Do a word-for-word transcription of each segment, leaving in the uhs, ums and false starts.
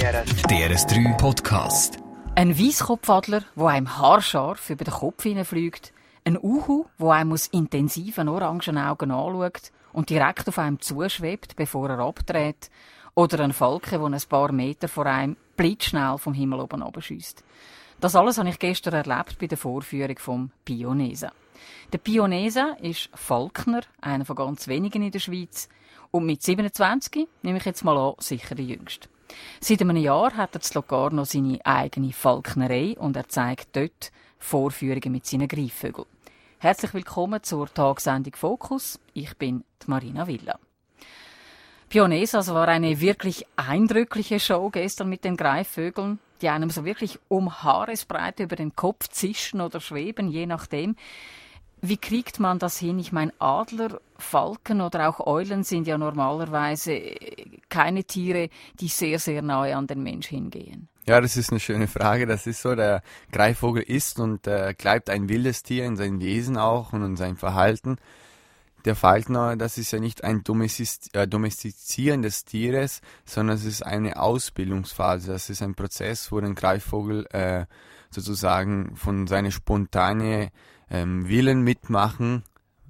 D R S drei Podcast. Ein Weisskopfadler, der einem haarscharf über den Kopf hineinfliegt. Ein Uhu, der einem aus intensiven orangen Augen anschaut und direkt auf einem zuschwebt, bevor er abdreht. Oder ein Falke, der ein paar Meter vor einem blitzschnell vom Himmel oben runterschiesst. Das alles habe ich gestern erlebt bei der Vorführung vom Pionesa. Der Pionesa ist Falkner, einer von ganz wenigen in der Schweiz. Und mit siebenundzwanzig, nehme ich jetzt mal an, sicher der Jüngste. Seit einem Jahr hat er in Locarno seine eigene Falknerei und er zeigt dort Vorführungen mit seinen Greifvögeln. Herzlich willkommen zur Tagsendung Fokus. Ich bin die Marina Villa. Pionesa, war eine wirklich eindrückliche Show gestern mit den Greifvögeln, die einem so wirklich um Haaresbreite über den Kopf zischen oder schweben, je nachdem. Wie kriegt man das hin? Ich meine, Adler, Falken oder auch Eulen sind ja normalerweise keine Tiere, die sehr, sehr nahe an den Mensch hingehen. Ja, das ist eine schöne Frage. Das ist so, der Greifvogel ist und äh, bleibt ein wildes Tier in seinem Wesen auch und in seinem Verhalten. Der Falkner, das ist ja nicht ein Domestis- äh, Domestizieren des Tieres, sondern es ist eine Ausbildungsphase. Das ist ein Prozess, wo der Greifvogel äh, sozusagen von seiner spontanen ähm, Willen mitmachen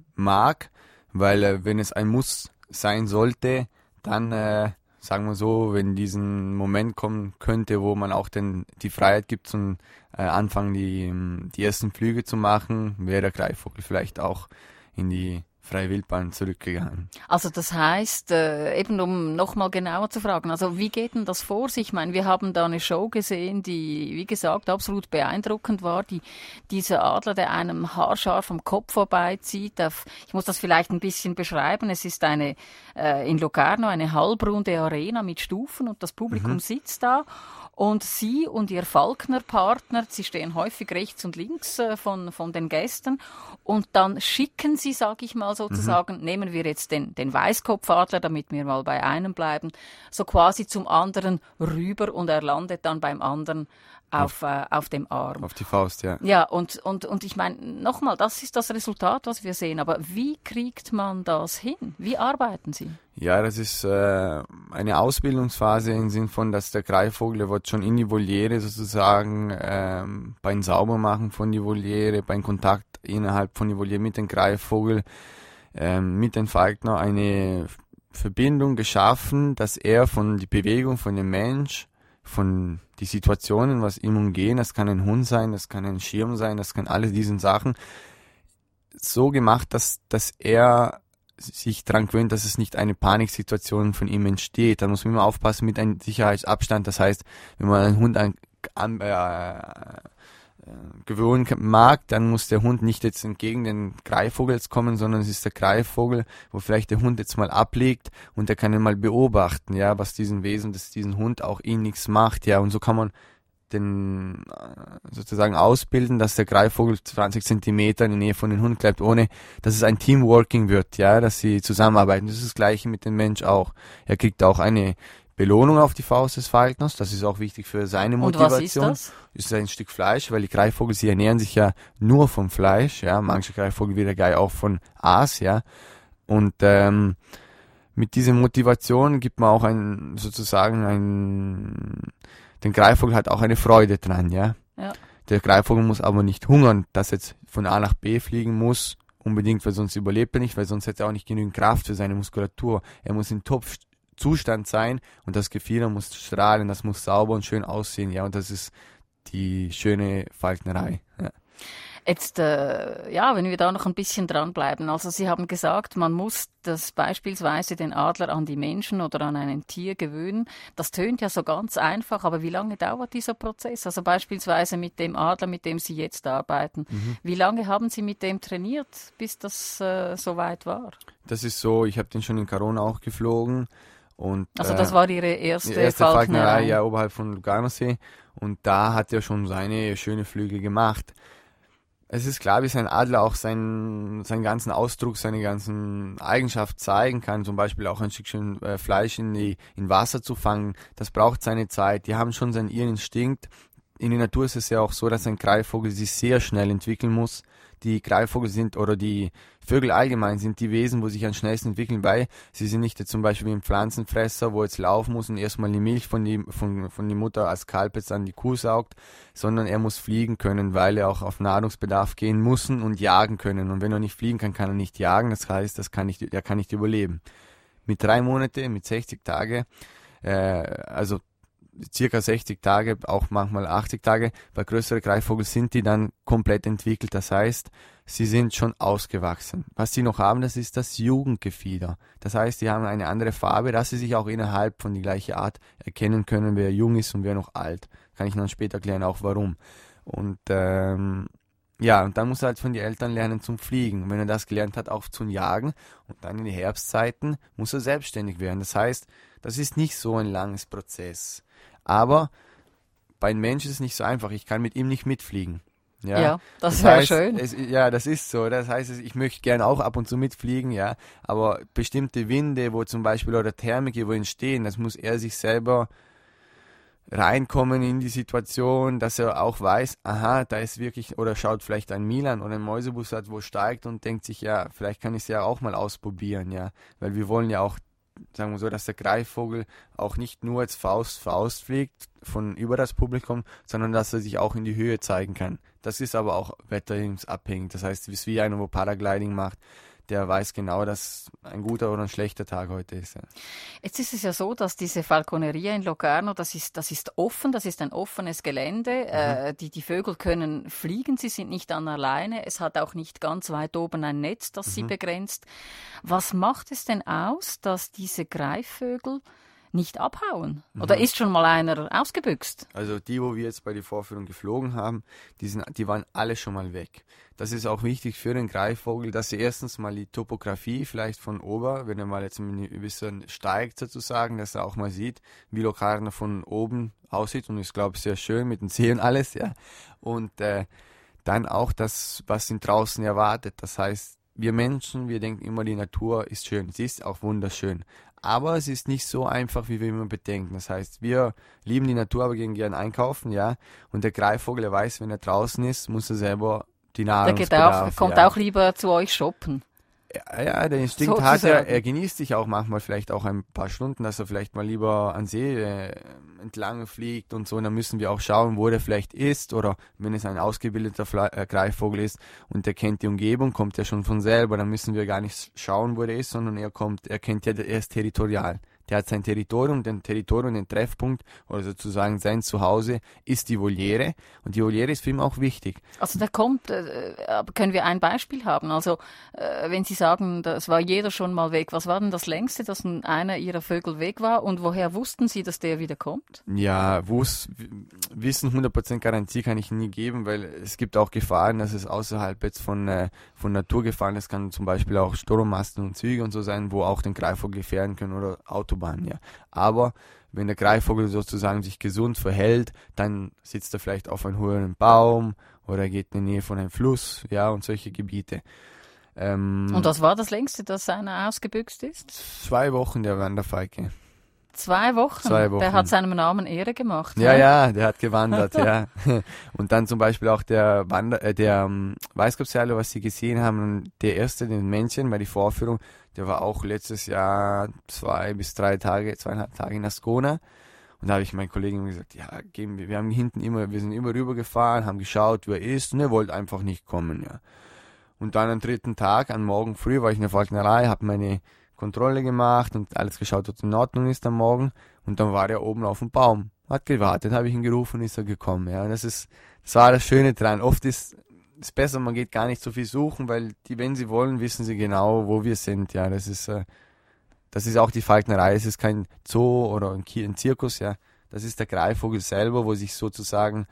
mag, weil äh, wenn es ein Muss sein sollte, dann äh, sagen wir so, wenn diesen Moment kommen könnte, wo man auch den, die Freiheit gibt zum äh, Anfang die, die ersten Flüge zu machen, wäre der Greifvogel vielleicht auch in die freie Wildbahn zurückgegangen. Also das heißt, äh, eben um nochmal genauer zu fragen, also wie geht denn das vor sich? Ich meine, wir haben da eine Show gesehen, die, wie gesagt, absolut beeindruckend war. Die, dieser Adler, der einem haarscharf am Kopf vorbeizieht. Auf, ich muss das vielleicht ein bisschen beschreiben. Es ist eine äh, in Locarno eine halbrunde Arena mit Stufen und das Publikum mhm. sitzt da. Und sie und ihr Falkner-Partner, sie stehen häufig rechts und links äh, von, von den Gästen. Und dann schicken sie, sage ich mal sozusagen, mhm. nehmen wir jetzt den, den Weißkopfadler, damit wir mal bei einem bleiben, so quasi zum anderen rüber und er landet dann beim anderen auf, auf, äh, auf dem Arm. Auf die Faust, ja. Ja, und, und, und ich meine, nochmal, das ist das Resultat, was wir sehen. Aber wie kriegt man das hin? Wie arbeiten Sie? Ja, das ist äh, eine Ausbildungsphase im Sinn von, dass der Greifvogel, der wird schon in die Voliere sozusagen ähm, beim Saubermachen von die Voliere, beim Kontakt innerhalb von die Voliere mit dem Greifvogel, ähm, mit dem Falkner eine Verbindung geschaffen, dass er von die Bewegung von dem Mensch, von die Situationen, was ihm umgehen, das kann ein Hund sein, das kann ein Schirm sein, das kann alle diesen Sachen, so gemacht, dass, dass er sich daran gewöhnt, dass es nicht eine Paniksituation von ihm entsteht. Da muss man immer aufpassen mit einem Sicherheitsabstand. Das heißt, wenn man einen Hund an, an, äh, äh, gewöhnen mag, dann muss der Hund nicht jetzt entgegen den Greifvogel kommen, sondern es ist der Greifvogel, wo vielleicht der Hund jetzt mal ablegt und der kann ihn mal beobachten, ja, was diesen Wesen, dass diesen Hund auch ihn nichts macht, ja, und so kann man den sozusagen ausbilden, dass der Greifvogel zwanzig Zentimeter in der Nähe von dem Hund bleibt, ohne dass es ein Teamworking wird, ja, dass sie zusammenarbeiten. Das ist das Gleiche mit dem Mensch auch. Er kriegt auch eine Belohnung auf die Faust des Falkners, das ist auch wichtig für seine Motivation. Und was ist das? Ist ein Stück Fleisch, weil die Greifvogel, sie ernähren sich ja nur vom Fleisch, ja, manche Greifvogel wie der Gei auch von Aas, ja, und ähm, mit dieser Motivation gibt man auch ein, sozusagen ein, den Greifvogel hat auch eine Freude dran, ja. ja. Der Greifvogel muss aber nicht hungern, dass er jetzt von A nach B fliegen muss, unbedingt, weil sonst überlebt er nicht, weil sonst hätte er auch nicht genügend Kraft für seine Muskulatur. Er muss in Top-Zustand sein und das Gefieder muss strahlen, das muss sauber und schön aussehen, ja, und das ist die schöne Falknerei, ja. Jetzt, äh, ja, wenn wir da noch ein bisschen dranbleiben. Also Sie haben gesagt, man muss das beispielsweise den Adler an die Menschen oder an ein Tier gewöhnen. Das tönt ja so ganz einfach, aber wie lange dauert dieser Prozess? Also beispielsweise mit dem Adler, mit dem Sie jetzt arbeiten. Mhm. Wie lange haben Sie mit dem trainiert, bis das äh, soweit war? Das ist so, ich habe den schon in Corona auch geflogen. Und, also das äh, war Ihre erste, erste Falknerei? Falknerei, ja, oberhalb von Lugano-See. Und da hat er schon seine schöne Flüge gemacht. Es ist klar, wie sein Adler auch seinen, seinen ganzen Ausdruck, seine ganzen Eigenschaften zeigen kann. Zum Beispiel auch ein Stückchen äh, Fleisch in, die, in Wasser zu fangen. Das braucht seine Zeit. Die haben schon seinen ihren Instinkt. in der Natur ist es ja auch so, dass ein Greifvogel sich sehr schnell entwickeln muss. Die Greifvögel sind, oder die Vögel allgemein sind die Wesen, wo sich am schnellsten entwickeln, weil sie sind nicht jetzt zum Beispiel wie ein Pflanzenfresser, wo jetzt laufen muss und erstmal die Milch von die, von, von die Mutter als Kalb jetzt an die Kuh saugt, sondern er muss fliegen können, weil er auch auf Nahrungsbedarf gehen muss und jagen können. Und wenn er nicht fliegen kann, kann er nicht jagen, das heißt, das kann nicht, er kann nicht überleben. Mit drei Monaten, mit sechzig Tage, äh, also circa sechzig Tage, auch manchmal achtzig Tage. Bei größeren Greifvögeln sind die dann komplett entwickelt. Das heißt, sie sind schon ausgewachsen. Was sie noch haben, das ist das Jugendgefieder. Das heißt, sie haben eine andere Farbe, dass sie sich auch innerhalb von die gleiche Art erkennen können, wer jung ist und wer noch alt. Kann ich dann später erklären, auch warum. Und ähm, ja, und dann muss er halt von den Eltern lernen zum Fliegen. Und wenn er das gelernt hat, auch zum Jagen, und dann in die Herbstzeiten muss er selbstständig werden. Das heißt, das ist nicht so ein langes Prozess. Aber bei einem Menschen ist es nicht so einfach. Ich kann mit ihm nicht mitfliegen. Ja, ja das, das wäre heißt, schön. Es, ja, das ist so. Das heißt, ich möchte gerne auch ab und zu mitfliegen, ja. Aber bestimmte Winde, wo zum Beispiel, oder Thermik, wo entstehen, das muss er sich selber reinkommen in die Situation, dass er auch weiß, aha, da ist wirklich, oder schaut vielleicht ein Milan oder ein Mäusebus hat, wo steigt und denkt sich, ja, vielleicht kann ich es ja auch mal ausprobieren, ja. Weil wir wollen ja auch, sagen wir so, dass der Greifvogel auch nicht nur als Faust Faust fliegt von über das Publikum, sondern dass er sich auch in die Höhe zeigen kann. Das ist aber auch wetterabhängig. Das heißt, es ist wie einer, wo Paragliding macht, der weiß genau, dass ein guter oder ein schlechter Tag heute ist. Ja. Jetzt ist es ja so, dass diese Falconeria in Locarno, das ist, das ist offen, das ist ein offenes Gelände. Mhm. Äh, die, die Vögel können fliegen, sie sind nicht dann alleine. Es hat auch nicht ganz weit oben ein Netz, das mhm. sie begrenzt. Was macht es denn aus, dass diese Greifvögel nicht abhauen? Oder mhm. ist schon mal einer ausgebüxt? Also die, wo wir jetzt bei der Vorführung geflogen haben, die, sind, die waren alle schon mal weg. Das ist auch wichtig für den Greifvogel, dass sie erstens mal die Topografie vielleicht von oben, wenn er mal jetzt ein bisschen steigt sozusagen, dass er auch mal sieht, wie Locarno von oben aussieht, und ich glaube sehr schön mit dem See und alles, ja. Und äh, dann auch das, was ihn draußen erwartet. Das heißt, wir Menschen, wir denken immer, die Natur ist schön, sie ist auch wunderschön. Aber es ist nicht so einfach, wie wir immer bedenken. Das heißt, wir lieben die Natur, aber gehen gerne einkaufen, ja. Und der Greifvogel, er weiß, wenn er draußen ist, muss er selber die Nahrungsbedarf. Der kommt ja. auch lieber zu euch shoppen. Ja, ja, der Instinkt so hat er, er genießt sich auch manchmal vielleicht auch ein paar Stunden, dass er vielleicht mal lieber an See äh, entlang fliegt und so. Und dann müssen wir auch schauen, wo der vielleicht ist, oder wenn es ein ausgebildeter Fle- äh, Greifvogel ist und der kennt die Umgebung, kommt er schon von selber, dann müssen wir gar nicht schauen, wo der ist, sondern er kommt, er kennt ja, er ist territorial. Der hat sein Territorium, den Territorium, den Treffpunkt, oder sozusagen sein Zuhause ist die Voliere, und die Voliere ist für ihn auch wichtig. Also der kommt, äh, können wir ein Beispiel haben? Also äh, wenn Sie sagen, das war jeder schon mal weg, was war denn das längste, dass einer Ihrer Vögel weg war, und woher wussten Sie, dass der wieder kommt? Ja, wuss, Wissen, hundert Prozent Garantie kann ich nie geben, weil es gibt auch Gefahren, dass es außerhalb jetzt von, äh, von Naturgefahren, das kann zum Beispiel auch Strommasten und Züge und so sein, wo auch den Greifvogel gefährden können, oder Autobahnen. Ja. Aber wenn der Greifvogel sozusagen sich gesund verhält, dann sitzt er vielleicht auf einem hohen Baum oder geht in die Nähe von einem Fluss, ja, und solche Gebiete. Ähm, und was war das längste, dass einer ausgebüxt ist? Zwei Wochen der Wanderfalke. Zwei Wochen? Zwei Wochen. Der hat seinem Namen Ehre gemacht. Ja, ne? ja, der hat gewandert, ja. Und dann zum Beispiel auch der Wander, äh, der ähm, Weißkopfseile, was Sie gesehen haben, der erste, den Männchen bei der Vorführung, der war auch letztes Jahr zwei bis drei Tage, zweieinhalb Tage in Ascona. Und da habe ich meinen Kollegen gesagt, ja, gehen wir, wir haben hinten immer, wir sind immer rüber gefahren, haben geschaut, wer ist, und er wollte einfach nicht kommen, ja. Und dann am dritten Tag, am Morgen früh, war ich in der Falknerei, habe meine Kontrolle gemacht und alles geschaut, was in Ordnung ist am Morgen. Und dann war er oben auf dem Baum, hat gewartet, habe ich ihn gerufen, ist er gekommen. Ja, das ist, das war das Schöne dran. Oft ist es besser, man geht gar nicht so viel suchen, weil die, wenn sie wollen, wissen sie genau, wo wir sind. Ja, das ist, äh, das ist auch die Falknerei. Es ist kein Zoo oder ein, ein Zirkus. Ja, das ist der Greifvogel selber, wo sich sozusagen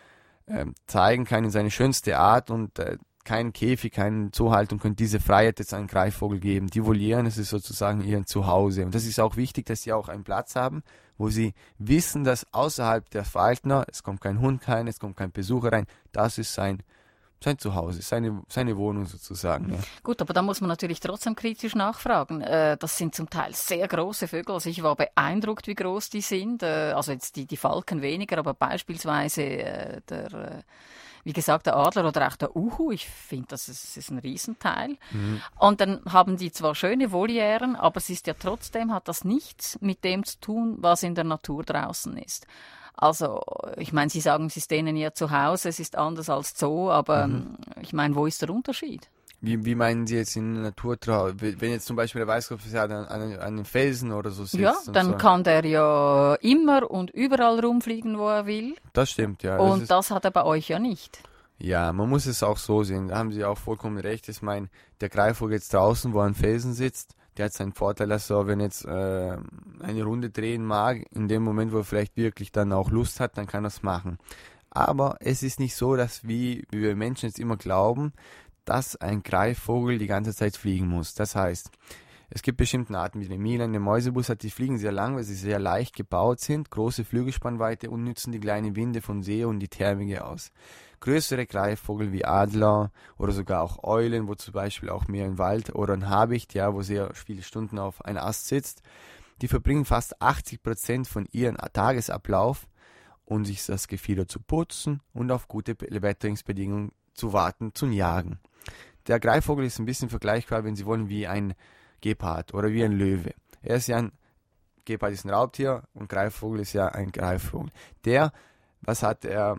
äh, zeigen kann in seine schönste Art, und äh, kein Käfig, keine Zuhaltung können diese Freiheit jetzt einem Greifvogel geben. Die Volieren, es ist sozusagen ihr Zuhause. Und das ist auch wichtig, dass sie auch einen Platz haben, wo sie wissen, dass außerhalb der Falkner, es kommt kein Hund rein, es kommt kein Besucher rein, das ist sein, sein Zuhause, seine, seine Wohnung sozusagen. Ja. Gut, aber da muss man natürlich trotzdem kritisch nachfragen. Äh, das sind zum Teil sehr große Vögel. Also ich war beeindruckt, wie groß die sind. Äh, also jetzt die, die Falken weniger, aber beispielsweise äh, der, äh, wie gesagt, der Adler oder auch der Uhu. Ich finde, das ist, das ist ein Riesenteil. Mhm. Und dann haben die zwar schöne Volieren, aber es ist ja trotzdem, hat das nichts mit dem zu tun, was in der Natur draußen ist. Also, ich meine, Sie sagen, es ist denen ja zu Hause, es ist anders als Zoo, aber mhm. ich meine, wo ist der Unterschied? Wie, wie meinen Sie jetzt in der Natur draußen? Wenn jetzt zum Beispiel der Weißkopf an, an, an einem Felsen oder so sitzt? Ja, dann so. kann der ja immer und überall rumfliegen, wo er will. Das stimmt, ja. Und das, das hat er bei euch ja nicht. Ja, man muss es auch so sehen. Da haben Sie auch vollkommen recht. Ich meine, der Greifvogel jetzt draußen, wo er an Felsen sitzt, der hat seinen Vorteil, dass er, wenn jetzt äh, eine Runde drehen mag, in dem Moment, wo er vielleicht wirklich dann auch Lust hat, dann kann er es machen. Aber es ist nicht so, dass wie, wie wir Menschen jetzt immer glauben, dass ein Greifvogel die ganze Zeit fliegen muss. Das heißt, es gibt bestimmte Arten wie der Milan, der Mäusebussard, die fliegen sehr lang, weil sie sehr leicht gebaut sind, große Flügelspannweite und nützen die kleinen Winde von See und die Thermik aus. Größere Greifvogel wie Adler oder sogar auch Eulen, wo zum Beispiel auch mehr im Wald oder ein Habicht, ja, wo sehr viele Stunden auf einem Ast sitzt, die verbringen fast achtzig Prozent von ihrem Tagesablauf, um sich das Gefieder zu putzen und auf gute Wetterungsbedingungen zu warten, zu jagen. Der Greifvogel ist ein bisschen vergleichbar, wenn Sie wollen, wie ein Gepard oder wie ein Löwe. Er ist ja ein Gepard ist ein Raubtier und Greifvogel ist ja ein Greifvogel. Der Was hat er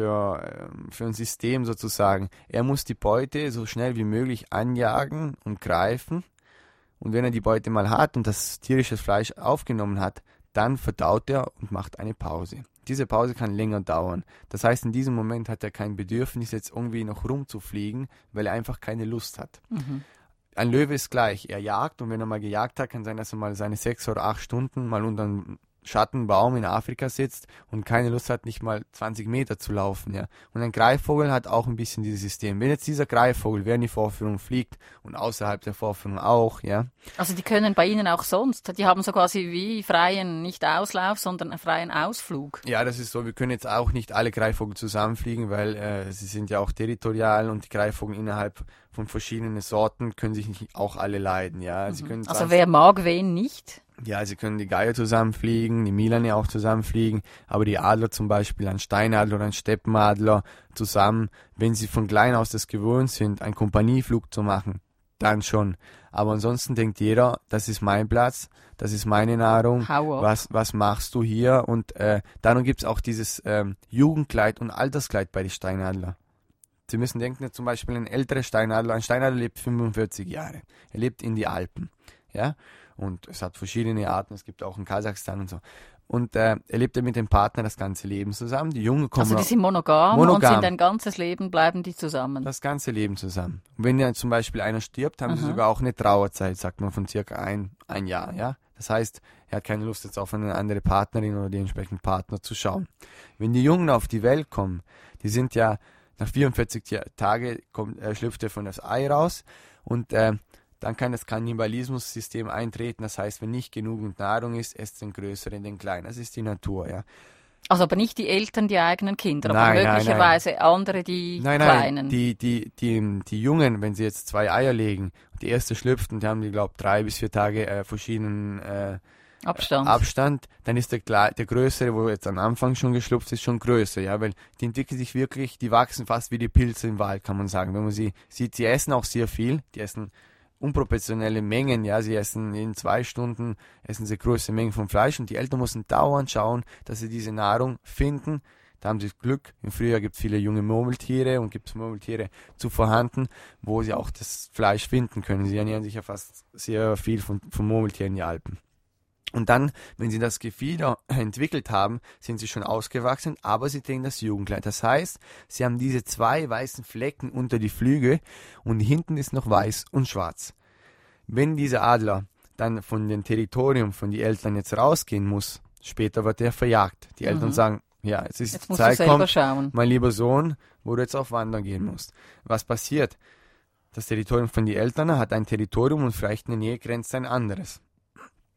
für, für ein System sozusagen? Er muss die Beute so schnell wie möglich anjagen und greifen. Und wenn er die Beute mal hat und das tierische Fleisch aufgenommen hat, dann verdaut er und macht eine Pause. Diese Pause kann länger dauern. Das heißt, in diesem Moment hat er kein Bedürfnis, jetzt irgendwie noch rumzufliegen, weil er einfach keine Lust hat. Mhm. Ein Löwe ist gleich. Er jagt und wenn er mal gejagt hat, kann sein, dass er mal seine sechs oder acht Stunden mal unter einem Schattenbaum in Afrika sitzt und keine Lust hat, nicht mal zwanzig Meter zu laufen, ja. Und ein Greifvogel hat auch ein bisschen dieses System. Wenn jetzt dieser Greifvogel während die Vorführung fliegt und außerhalb der Vorführung auch, ja. Also die können bei Ihnen auch sonst, die haben so quasi wie freien, nicht Auslauf, sondern einen freien Ausflug. Ja, das ist so, wir können jetzt auch nicht alle Greifvogel zusammenfliegen, weil äh, sie sind ja auch territorial und die Greifvogel innerhalb von verschiedenen Sorten können sich nicht auch alle leiden, ja. Mhm. Sie können also wer mag wen nicht? Ja, sie können die Geier zusammenfliegen, die Milane auch zusammenfliegen, aber die Adler zum Beispiel, ein Steinadler oder ein Steppenadler zusammen, wenn sie von klein aus das gewöhnt sind, einen Kompanieflug zu machen, dann schon. Aber ansonsten denkt jeder, das ist mein Platz, das ist meine Nahrung, was, was machst du hier? Und äh, dann gibt es auch dieses ähm, Jugendkleid und Alterskleid bei den Steinadler. Sie müssen denken, zum Beispiel ein älterer Steinadler, ein Steinadler lebt fünfundvierzig Jahre, er lebt in die Alpen, ja. Und es hat verschiedene Arten, es gibt auch in Kasachstan und so. Und äh, er lebt ja mit dem Partner das ganze Leben zusammen. Die Jungen kommen also die sind monogam, monogam und sind ein ganzes Leben bleiben die zusammen. Das ganze Leben zusammen. Und wenn ja zum Beispiel einer stirbt, haben Aha. sie sogar auch eine Trauerzeit, sagt man, von circa ein, ein Jahr. Ja? Das heißt, er hat keine Lust jetzt auf eine andere Partnerin oder den entsprechenden Partner zu schauen. Wenn die Jungen auf die Welt kommen, die sind ja nach vierundvierzig Tagen kommt, äh, schlüpft er von das Ei raus und äh, dann kann das Kannibalismus-System eintreten. Das heißt, wenn nicht genug Nahrung ist, esst den Größeren den Kleinen. Das ist die Natur, ja. Also aber nicht die Eltern, die eigenen Kinder, nein, aber möglicherweise nein, nein. andere, die nein, Kleinen. Nein, die, die, die, die Jungen, wenn sie jetzt zwei Eier legen, die erste schlüpft und die haben, die glaube drei bis vier Tage äh, verschiedenen äh, Abstand. Abstand, dann ist der, der Größere, wo jetzt am Anfang schon geschlüpft ist, schon größer, ja, weil die entwickeln sich wirklich, die wachsen fast wie die Pilze im Wald, kann man sagen. Wenn man sie sieht, sie essen auch sehr viel, die essen unproportionelle Mengen, ja, sie essen in zwei Stunden, essen sie große Mengen von Fleisch und die Eltern müssen dauernd schauen, dass sie diese Nahrung finden. Da haben sie Glück. Im Frühjahr gibt es viele junge Murmeltiere und gibt es Murmeltiere zu vorhanden, wo sie auch das Fleisch finden können. Sie ernähren sich ja fast sehr viel von, von Murmeltieren in den Alpen. Und dann, wenn sie das Gefieder entwickelt haben, sind sie schon ausgewachsen, aber sie tragen das Jugendkleid. Das heißt, sie haben diese zwei weißen Flecken unter die Flügel und hinten ist noch weiß und schwarz. Wenn dieser Adler dann von dem Territorium von den Eltern jetzt rausgehen muss, später wird er verjagt. Die mhm. Eltern sagen, ja, es ist jetzt Zeit kommt, schauen. Mein lieber Sohn, wo du jetzt auf Wandern gehen musst. Was passiert? Das Territorium von den Eltern hat ein Territorium und vielleicht eine Nähegrenze ein anderes.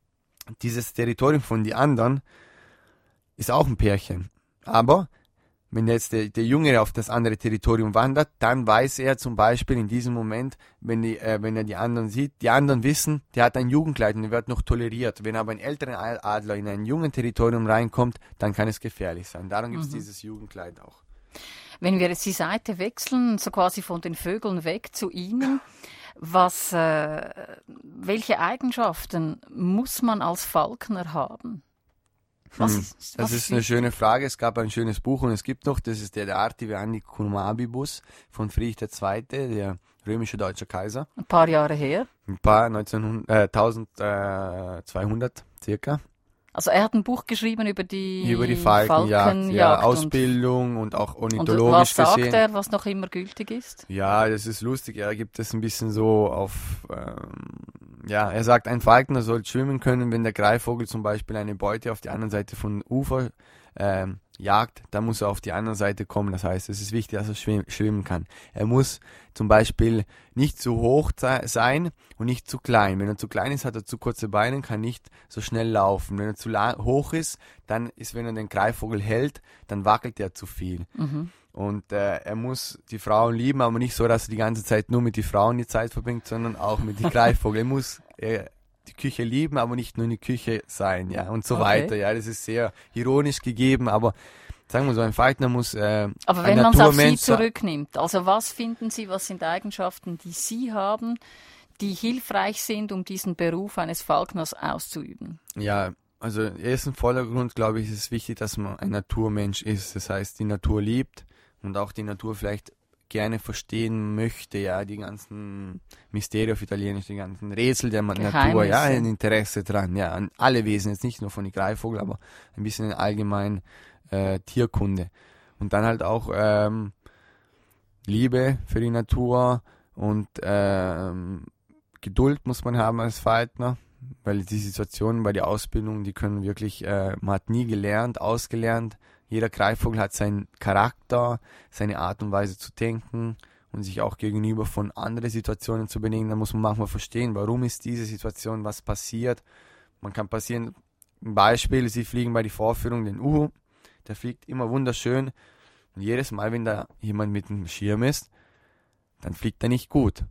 Dieses Territorium von den anderen ist auch ein Pärchen. Aber wenn jetzt der, der Jüngere auf das andere Territorium wandert, dann weiß er zum Beispiel in diesem Moment, wenn, die, äh, wenn er die anderen sieht, die anderen wissen, der hat ein Jugendkleid und der wird noch toleriert. Wenn aber ein älterer Adler in ein jungen Territorium reinkommt, dann kann es gefährlich sein. Darum gibt es mhm. dieses Jugendkleid auch. Wenn wir jetzt die Seite wechseln, so quasi von den Vögeln weg zu Ihnen, was, äh, welche Eigenschaften muss man als Falkner haben? Was ist, was das ist, ist eine schöne Frage. Es gab ein schönes Buch und es gibt noch, das ist der, der Arti Veandi Cumabibus von Friedrich der Zweite, der römische deutsche Kaiser. Ein paar Jahre her. Ein paar, neunzehnhundert, äh, eintausendzweihundert circa. Also er hat ein Buch geschrieben über die, über die Falkenjagd, Falkenjagd ja, Ausbildung und, und auch ornithologisch und was sagt gesehen. er, was noch immer gültig ist? Ja, das ist lustig. Er gibt es ein bisschen so auf, ähm, ja, er sagt, ein Falkner soll schwimmen können, wenn der Greifvogel zum Beispiel eine Beute auf die andere Seite von Ufer ähm, jagt, dann muss er auf die andere Seite kommen. Das heißt, es ist wichtig, dass er schwim- schwimmen kann. Er muss zum Beispiel nicht zu hoch sein und nicht zu klein. Wenn er zu klein ist, hat er zu kurze Beine, kann nicht so schnell laufen. Wenn er zu la- hoch ist, dann ist, wenn er den Greifvogel hält, dann wackelt er zu viel. Mhm. Und äh, er muss die Frauen lieben, aber nicht so, dass er die ganze Zeit nur mit den Frauen die Zeit verbringt, sondern auch mit den Greifvogel. Er muss äh, die Küche lieben, aber nicht nur in die Küche sein, ja, und so okay. weiter. Ja, das ist sehr ironisch gegeben, aber sagen wir so, ein Falkner muss äh, aber wenn man es auf Sie zurücknimmt, also was finden Sie, was sind Eigenschaften, die Sie haben, die hilfreich sind, um diesen Beruf eines Falkners auszuüben? Ja, also ersten Vordergrund, glaube ich, ist es wichtig, dass man ein Naturmensch ist. Das heißt, die Natur liebt und auch die Natur vielleicht gerne verstehen möchte, ja, die ganzen Mysterien auf Italienisch, die ganzen Rätsel der Geheimnisse. Natur, ja, ein Interesse dran, ja, an alle Wesen, jetzt nicht nur von den Greifvogel, aber ein bisschen allgemein äh, Tierkunde. Und dann halt auch ähm, Liebe für die Natur und ähm, Geduld muss man haben als Falkner, weil die Situationen bei der Ausbildung, die können wirklich, äh, man hat nie gelernt, ausgelernt. Jeder Greifvogel hat seinen Charakter, seine Art und Weise zu denken und sich auch gegenüber von anderen Situationen zu benehmen. Da muss man manchmal verstehen, warum ist diese Situation, was passiert. Man kann passieren, ein Beispiel, Sie fliegen bei der Vorführung den Uhu, der fliegt immer wunderschön und jedes Mal, wenn da jemand mit einem Schirm ist, dann fliegt er nicht gut.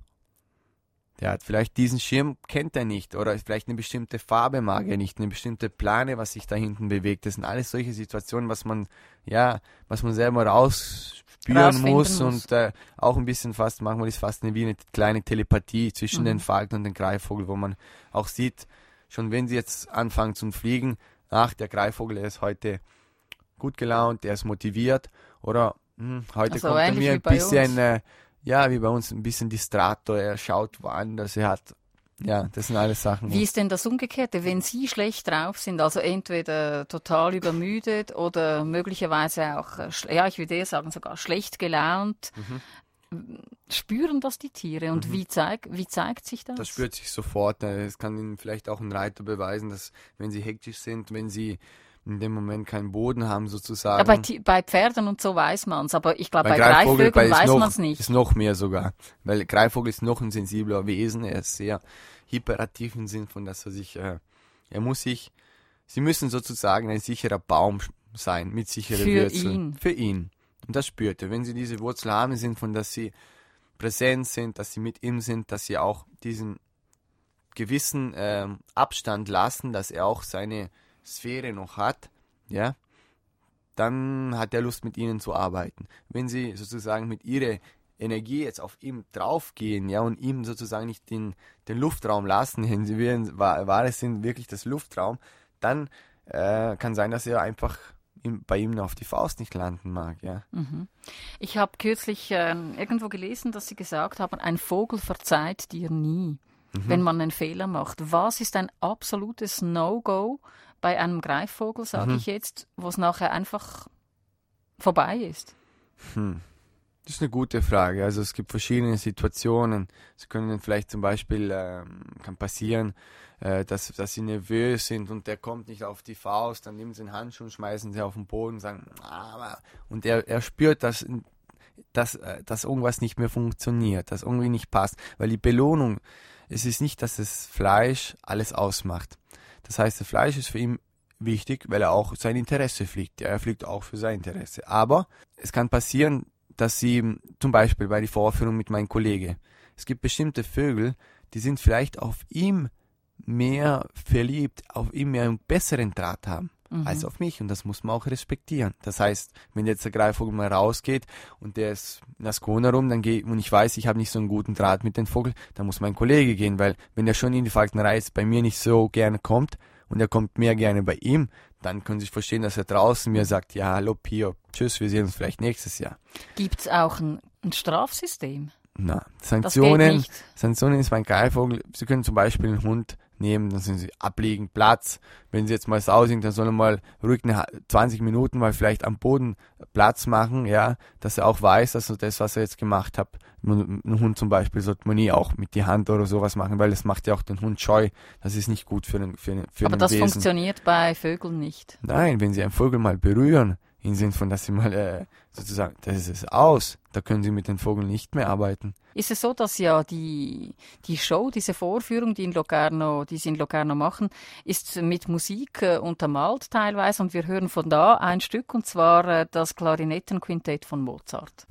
Der hat vielleicht diesen Schirm, kennt er nicht, oder vielleicht eine bestimmte Farbe mag er nicht, eine bestimmte Plane, was sich da hinten bewegt. Das sind alles solche Situationen, was man, ja, was man selber rausspüren muss, muss und äh, auch ein bisschen fast, manchmal ist fast eine, wie eine kleine Telepathie zwischen mhm. den Falken und den Greifvogel, wo man auch sieht, schon wenn sie jetzt anfangen zum Fliegen, ach, der Greifvogel, der ist heute gut gelaunt, der ist motiviert, oder hm, heute also kommt er mir ein bisschen, äh, ja, wie bei uns, ein bisschen Distrato, er schaut woanders, er hat, ja, das sind alles Sachen. Wie ist denn das Umgekehrte, wenn Sie schlecht drauf sind, also entweder total übermüdet oder möglicherweise auch, ja, ich würde eher sagen, sogar schlecht gelaunt, mhm. spüren das die Tiere und mhm. wie, zeig, wie zeigt sich das? Das spürt sich sofort, es kann Ihnen vielleicht auch ein Reiter beweisen, dass wenn Sie hektisch sind, wenn Sie in dem Moment keinen Boden haben sozusagen. Ja, bei, bei Pferden und so weiß man es, aber ich glaube bei, bei Greifvögeln bei weiß man es nicht. Ist noch mehr sogar, weil Greifvogel ist noch ein sensibler Wesen, er ist sehr hyperaktiv im Sinn von, dass er sich, äh, er muss sich, sie müssen sozusagen ein sicherer Baum sein, mit sicheren Für Wurzeln. Ihn. Für ihn. Und das spürt er. Wenn sie diese Wurzel haben, sind von, dass sie präsent sind, dass sie mit ihm sind, dass sie auch diesen gewissen äh, Abstand lassen, dass er auch seine Sphäre noch hat, ja, dann hat er Lust, mit ihnen zu arbeiten. Wenn sie sozusagen mit ihrer Energie jetzt auf ihm draufgehen, ja, und ihm sozusagen nicht den, den Luftraum lassen, wenn sie wahre sind, wirklich das Luftraum, dann äh, kann sein, dass er einfach ihm, bei ihm auf die Faust nicht landen mag, ja. Mhm. Ich habe kürzlich äh, irgendwo gelesen, dass Sie gesagt haben, ein Vogel verzeiht dir nie, mhm. wenn man einen Fehler macht. Was ist ein absolutes No-Go bei einem Greifvogel, sage mhm. ich jetzt, wo es nachher einfach vorbei ist? Hm. Das ist eine gute Frage. Also es gibt verschiedene Situationen. Es können vielleicht zum Beispiel, ähm, kann passieren, äh, dass, dass sie nervös sind und der kommt nicht auf die Faust, dann nehmen sie einen Handschuh und schmeißen sie auf den Boden und sagen, ah, und er, er spürt, dass, dass, dass irgendwas nicht mehr funktioniert, dass irgendwie nicht passt. Weil die Belohnung, es ist nicht, dass das Fleisch alles ausmacht. Das heißt, das Fleisch ist für ihn wichtig, weil er auch sein Interesse fliegt. Ja, er fliegt auch für sein Interesse. Aber es kann passieren, dass sie zum Beispiel bei der Vorführung mit meinem Kollegen, es gibt bestimmte Vögel, die sind vielleicht auf ihm mehr verliebt, auf ihm mehr einen besseren Draht haben mhm. als auf mich, und das muss man auch respektieren. Das heißt, wenn jetzt der Greifvogel mal rausgeht und der ist in der Skona rum, dann geht, und ich weiß, ich habe nicht so einen guten Draht mit dem Vogel, dann muss mein Kollege gehen, weil wenn der schon in die Falknerei ist, bei mir nicht so gerne kommt und er kommt mehr gerne bei ihm, dann können Sie sich verstehen, dass er draußen mir sagt, ja, hallo Pio, tschüss, wir sehen uns vielleicht nächstes Jahr. Gibt es auch ein, ein Strafsystem? Na, Sanktionen, Sanktionen ist mein Greifvogel. Sie können zum Beispiel einen Hund nehmen, dann sind sie abliegen, Platz. Wenn sie jetzt mal sau sind, dann sollen sie mal ruhig eine zwanzig Minuten mal vielleicht am Boden Platz machen, ja, dass er auch weiß, dass er das, was er jetzt gemacht hat, ein Hund zum Beispiel, sollte man nie auch mit die Hand oder sowas machen, weil das macht ja auch den Hund scheu. Das ist nicht gut für den, für den, für Aber den das Wesen. Funktioniert bei Vögeln nicht. Nein, wenn sie einen Vogel mal berühren, im Sinne von, dass sie mal äh, sozusagen, das ist es aus, da können sie mit den Vogeln nicht mehr arbeiten. Ist es so, dass ja die, die Show, diese Vorführung, die, in Locarno, die sie in Locarno machen, ist mit Musik äh, untermalt teilweise, und wir hören von da ein Stück, und zwar äh, das Klarinettenquintett von Mozart.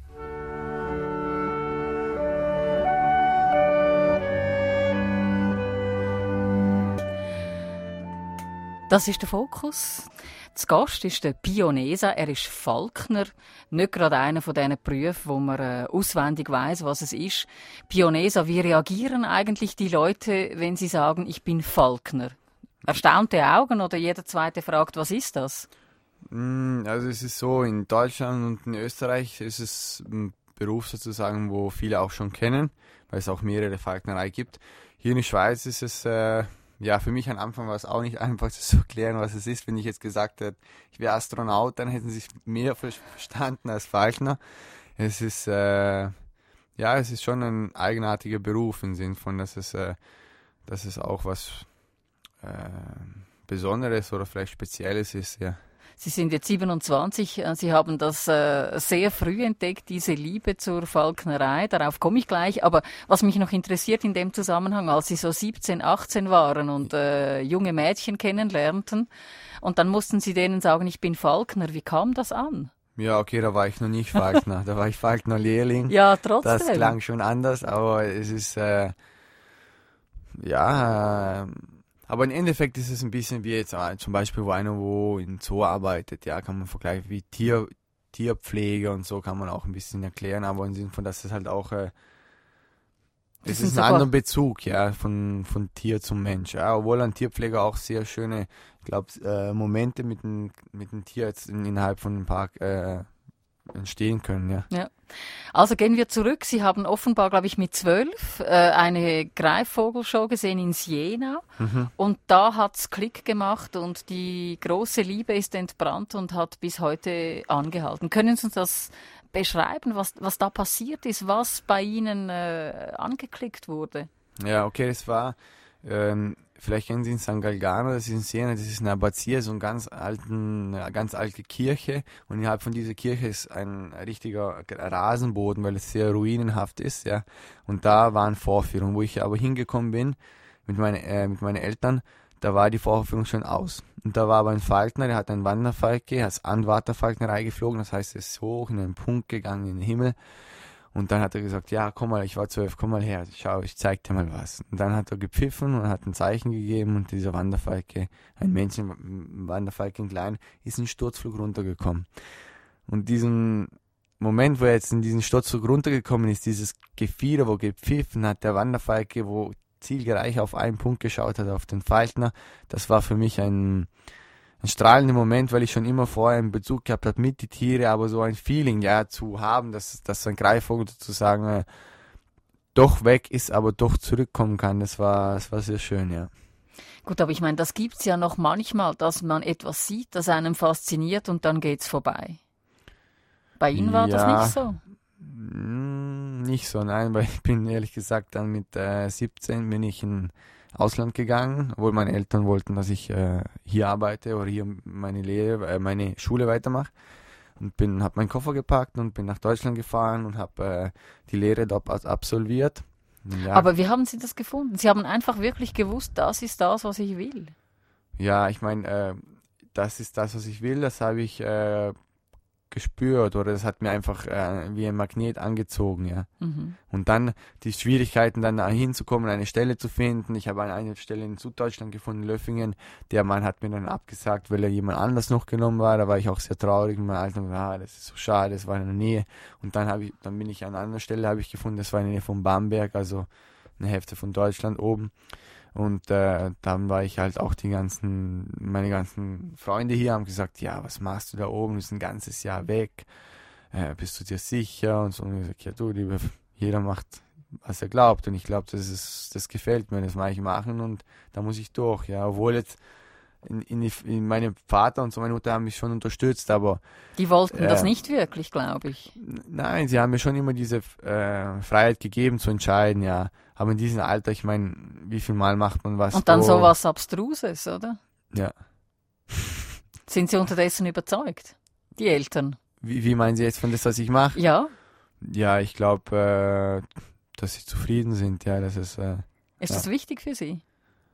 Das ist der Fokus. Zu Gast ist der Pio Nesa. Er ist Falkner. Nicht gerade einer von diesen Berufen, wo man äh, auswendig weiss, was es ist. Pio Nesa, wie reagieren eigentlich die Leute, wenn sie sagen, ich bin Falkner? Erstaunte Augen oder jeder Zweite fragt, was ist das? Also es ist so, in Deutschland und in Österreich ist es ein Beruf sozusagen, wo viele auch schon kennen, weil es auch mehrere Falknerei gibt. Hier in der Schweiz ist es... Äh, Ja, für mich am Anfang war es auch nicht einfach zu erklären, was es ist. Wenn ich jetzt gesagt hätte, ich wäre Astronaut, dann hätten sie es mehr verstanden als Falkner. Es ist, äh, ja, es ist schon ein eigenartiger Beruf im Sinn von, dass es, äh, dass es auch was äh, Besonderes oder vielleicht Spezielles ist, ja. Sie sind jetzt siebenundzwanzig, Sie haben das äh, sehr früh entdeckt, diese Liebe zur Falknerei, darauf komme ich gleich, aber was mich noch interessiert in dem Zusammenhang, als Sie so siebzehn, achtzehn waren und äh, junge Mädchen kennenlernten und dann mussten Sie denen sagen, ich bin Falkner, wie kam das an? Ja, okay, da war ich noch nicht Falkner, da war ich Falkner-Lehrling. Ja, trotzdem. Das klang schon anders, aber es ist, äh, ja, äh, aber im Endeffekt ist es ein bisschen wie jetzt äh, zum Beispiel, wo einer wo in Zoo arbeitet, ja, kann man vergleichen wie Tier, Tierpflege und so kann man auch ein bisschen erklären, aber im Sinne von, dass es halt auch, äh, es ist ein anderer Bezug, ja, von, von Tier zum Mensch, ja, obwohl ein Tierpfleger auch sehr schöne, ich glaube, äh, Momente mit dem, mit dem Tier jetzt in, innerhalb von dem Park äh, entstehen können, ja. Ja. Also gehen wir zurück. Sie haben offenbar, glaube ich, mit zwölf äh, eine Greifvogelshow gesehen in Siena. Mhm. Und da hat's Klick gemacht und die große Liebe ist entbrannt und hat bis heute angehalten. Können Sie uns das beschreiben, was, was da passiert ist, was bei Ihnen äh, angeklickt wurde? Ja, okay, es war... Ähm, Vielleicht kennen Sie in San Galgano, das ist in Siena, das ist eine Abbazia, so eine ganz, alten, eine ganz alte Kirche. Und innerhalb von dieser Kirche ist ein richtiger Rasenboden, weil es sehr ruinenhaft ist. Ja. Und da waren Vorführungen, wo ich aber hingekommen bin mit, meine, äh, mit meinen Eltern, da war die Vorführung schon aus. Und da war aber ein Falkner, der hat einen Wanderfalke, hat Anwarterfalknerei geflogen, das heißt, er ist hoch in einen Punkt gegangen in den Himmel. Und dann hat er gesagt, ja, komm mal, ich war zwölf, komm mal her, schau, ich zeig dir mal was. Und dann hat er gepfiffen und hat ein Zeichen gegeben und dieser Wanderfalke, ein Männchen, Wanderfalke in klein, ist in den Sturzflug runtergekommen. Und diesen Moment, wo er jetzt in diesen Sturzflug runtergekommen ist, dieses Gefieder, wo gepfiffen hat, der Wanderfalke, wo zielgereich auf einen Punkt geschaut hat, auf den Falkner, das war für mich ein... ein strahlender Moment, weil ich schon immer vorher einen Bezug gehabt habe mit den Tieren, aber so ein Feeling ja zu haben, dass, dass so ein Greifvogel sozusagen äh, doch weg ist, aber doch zurückkommen kann, das war, das war sehr schön, ja. Gut, aber ich meine, das gibt's ja noch manchmal, dass man etwas sieht, das einem fasziniert und dann geht's vorbei. Bei Ihnen war ja, das nicht so? Mh, nicht so, nein, weil ich bin ehrlich gesagt dann mit äh, siebzehn bin ich in Ausland gegangen, obwohl meine Eltern wollten, dass ich äh, hier arbeite oder hier meine Lehre, äh, meine Schule weitermache. Und bin, habe meinen Koffer gepackt und bin nach Deutschland gefahren und habe äh, die Lehre dort absolviert. Ja. Aber wie haben Sie das gefunden? Sie haben einfach wirklich gewusst, das ist das, was ich will. Ja, ich meine, äh, das ist das, was ich will, das habe ich äh, gespürt oder das hat mir einfach äh, wie ein Magnet angezogen, ja. Mhm. Und dann die Schwierigkeiten, dann da hinzukommen, eine Stelle zu finden. Ich habe eine Stelle in Süddeutschland gefunden, Löffingen. Der Mann hat mir dann abgesagt, weil er jemand anders noch genommen war. Da war ich auch sehr traurig mit meinen Eltern. Ah, das ist so schade, das war in der Nähe. Und dann habe ich, dann bin ich an einer anderen Stelle habe ich gefunden, das war in der Nähe von Bamberg, also eine Hälfte von Deutschland oben. Und äh, dann war ich halt auch die ganzen, meine ganzen Freunde hier haben gesagt, ja, was machst du da oben? Du bist ein ganzes Jahr weg. Äh, bist du dir sicher? Und so. Und ich gesagt, ja du, lieber, jeder macht, was er glaubt. Und ich glaube, das ist, das gefällt mir, das mache ich machen und da muss ich durch. Ja, obwohl jetzt in, in, die, in meine Vater und so meine Mutter haben mich schon unterstützt, aber Die wollten äh, das nicht wirklich, glaube ich. nein, sie haben mir schon immer diese äh, Freiheit gegeben zu entscheiden, ja. Aber in diesem Alter, ich meine, wie viel Mal macht man was? Und dann wo- sowas Abstruses, oder? Ja. Sind sie unterdessen überzeugt? Die Eltern? Wie, wie meinen Sie jetzt von das, was ich mache? Ja. Ja, ich glaube, äh, dass sie zufrieden sind, ja, das ist, äh, Ist Ja. das wichtig für sie?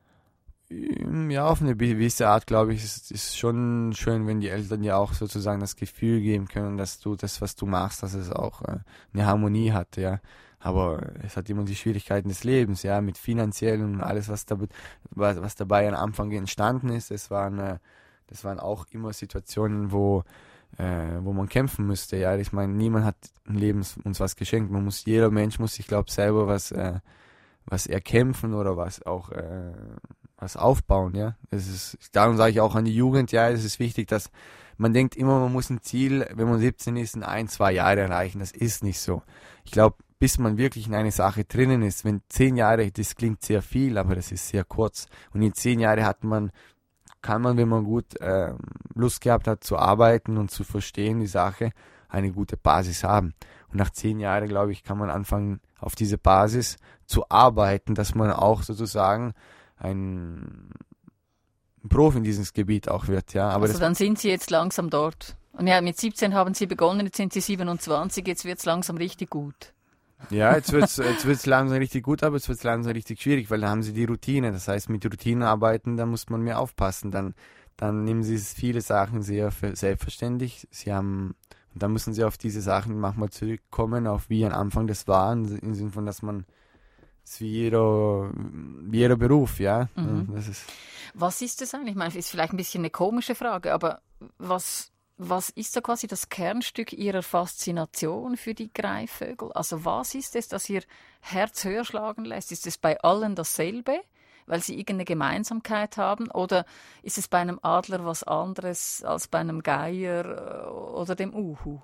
ja, auf eine gewisse Art, glaube ich, ist ist schon schön, wenn die Eltern dir auch sozusagen das Gefühl geben können, dass du das, was du machst, dass es auch äh, eine Harmonie hat, ja. Aber es hat immer die Schwierigkeiten des Lebens, ja, mit finanziellen und alles, was da, was, was dabei am Anfang entstanden ist. Es waren, äh, das waren auch immer Situationen, wo, äh, wo man kämpfen müsste, ja. Ich meine, niemand hat im Leben uns was geschenkt. Man muss, jeder Mensch muss sich, glaube ich, selber was, äh, was erkämpfen oder was auch, äh, was aufbauen, ja. Das ist, darum sage ich auch an die Jugend, ja, es ist wichtig, dass man denkt immer, man muss ein Ziel, wenn man siebzehn ist, in ein, zwei Jahre erreichen. Das ist nicht so. Ich glaube, bis man wirklich in eine Sache drinnen ist, wenn zehn Jahre, das klingt sehr viel, aber das ist sehr kurz. Und in zehn Jahre hat man, kann man, wenn man gut ähm, Lust gehabt hat zu arbeiten und zu verstehen die Sache, eine gute Basis haben. Und nach zehn Jahren, glaube ich, kann man anfangen, auf diese Basis zu arbeiten, dass man auch sozusagen ein Profi in diesem Gebiet auch wird, ja. Aber Also das, dann sind sie jetzt langsam dort. Und ja, mit siebzehn haben sie begonnen, jetzt sind sie siebenundzwanzig, jetzt wird es langsam richtig gut. ja, jetzt wird's, jetzt wird's langsam richtig gut, aber jetzt wird's langsam richtig schwierig, weil dann haben sie die Routine. Das heißt, mit Routine arbeiten, da muss man mehr aufpassen. Dann, dann nehmen sie viele Sachen sehr für selbstverständlich. Sie haben, und dann müssen sie auf diese Sachen manchmal zurückkommen, auf wie am Anfang das war, im Sinne von, dass man, das ist wie jeder, wie jeder Beruf, ja. Mhm. Und das ist, Was ist das eigentlich? Ich meine, ist vielleicht ein bisschen eine komische Frage, aber was, was ist so quasi das Kernstück Ihrer Faszination für die Greifvögel? Also was ist es, das Ihr Herz höher schlagen lässt? Ist es bei allen dasselbe, weil sie irgendeine Gemeinsamkeit haben? Oder ist es bei einem Adler was anderes als bei einem Geier äh, oder dem Uhu?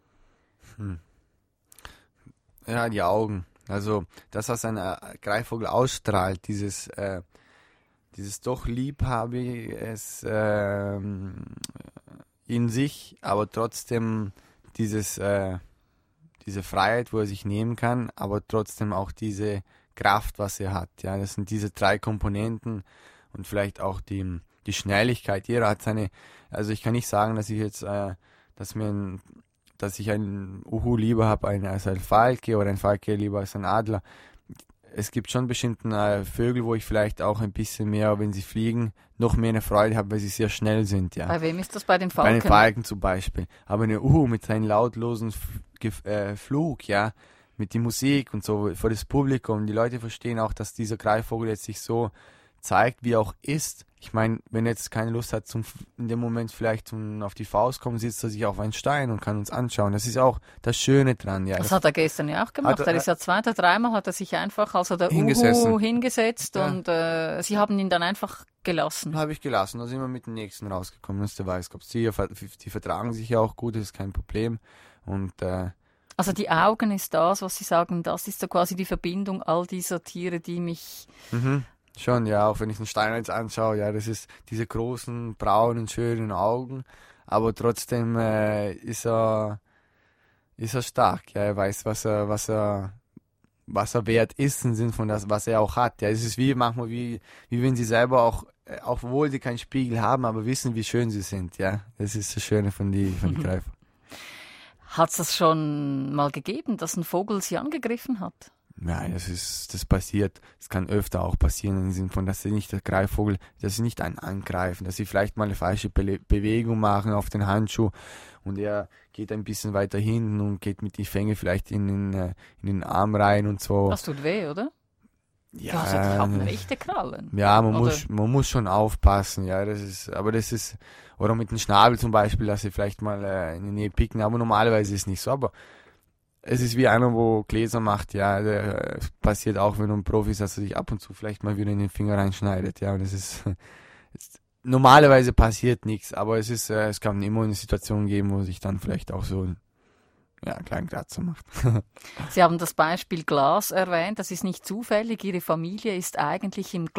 ja, die Augen. Also, das, was ein äh, Greifvogel ausstrahlt, dieses, äh, dieses doch liebhabiges ähm, in sich, aber trotzdem dieses, äh, diese Freiheit, wo er sich nehmen kann, aber trotzdem auch diese Kraft, was er hat. Ja, das sind diese drei Komponenten und vielleicht auch die, die Schnelligkeit. Jeder hat seine, also ich kann nicht sagen, dass ich jetzt, äh, dass mir ein, dass ich einen Uhu lieber habe als ein Falke oder ein Falke lieber als ein Adler. Es gibt schon bestimmte äh, Vögel, wo ich vielleicht auch ein bisschen mehr, wenn sie fliegen, noch mehr eine Freude habe, weil sie sehr schnell sind. Ja. Bei wem ist das? Bei den Bei Falken? den Falken zum Beispiel. Aber eine Uhu mit seinem lautlosen F Gef äh, Flug, ja, mit der Musik und so vor das Publikum. Die Leute verstehen auch, dass dieser Greifvogel jetzt sich so zeigt, wie er auch ist. Ich meine, wenn er jetzt keine Lust hat, zum, in dem Moment vielleicht zum, auf die Faust kommen, sitzt er sich auf einen Stein und kann uns anschauen. Das ist auch das Schöne dran. Ja. Das hat er gestern ja auch gemacht. Hat Er er- ist ja zwei oder dreimal hat er sich einfach, also der Hingesessen. Uhu hingesetzt Ja. und äh, sie haben ihn dann einfach gelassen. Habe ich gelassen, da sind wir mit dem nächsten rausgekommen, das ist der Weißkopf. Die, die vertragen sich ja auch gut, das ist kein Problem. Und äh, Also die Augen ist das, was Sie sagen, das ist so quasi die Verbindung all dieser Tiere, die mich... mhm, schon, ja, auch wenn ich den Steinmetz anschaue, ja, das ist diese großen, braunen, schönen Augen, aber trotzdem äh, ist er ist er stark, ja, er weiß, was er, was er was er wert ist, im Sinne von das, was er auch hat. Ja, es ist wie manchmal wie, wie wenn sie selber auch, äh, auch obwohl sie keinen Spiegel haben, aber wissen, wie schön sie sind, ja. Das ist das Schöne von die, von die Greifer. Hat es das schon mal gegeben, dass ein Vogel Sie angegriffen hat? Ja, das ist, das passiert, das kann öfter auch passieren, im Sinne von, dass sie nicht der Greifvogel, dass sie nicht einen angreifen, dass sie vielleicht mal eine falsche Be- Bewegung machen auf den Handschuh und er geht ein bisschen weiter hinten und geht mit die Fänge vielleicht in den, in den Arm rein und so. Das tut weh, oder? Ja, Du hast ja, die haben echte Krallen. ja, man Oder? muss, man muss schon aufpassen, ja, das ist, aber das ist, oder mit dem Schnabel zum Beispiel, dass sie vielleicht mal äh, in die Nähe picken, aber normalerweise ist es nicht so, aber es ist wie einer, wo Gläser macht, ja, der, äh, passiert auch, wenn du ein Profi ist, dass er sich ab und zu vielleicht mal wieder in den Finger reinschneidet, ja, und das ist, ist normalerweise passiert nichts, aber es ist, äh, es kann immer eine Situation geben, wo sich dann vielleicht auch so, ja, einen kleinen Kratzer macht. Sie haben das Beispiel Glas erwähnt, das ist nicht zufällig. Ihre Familie ist eigentlich im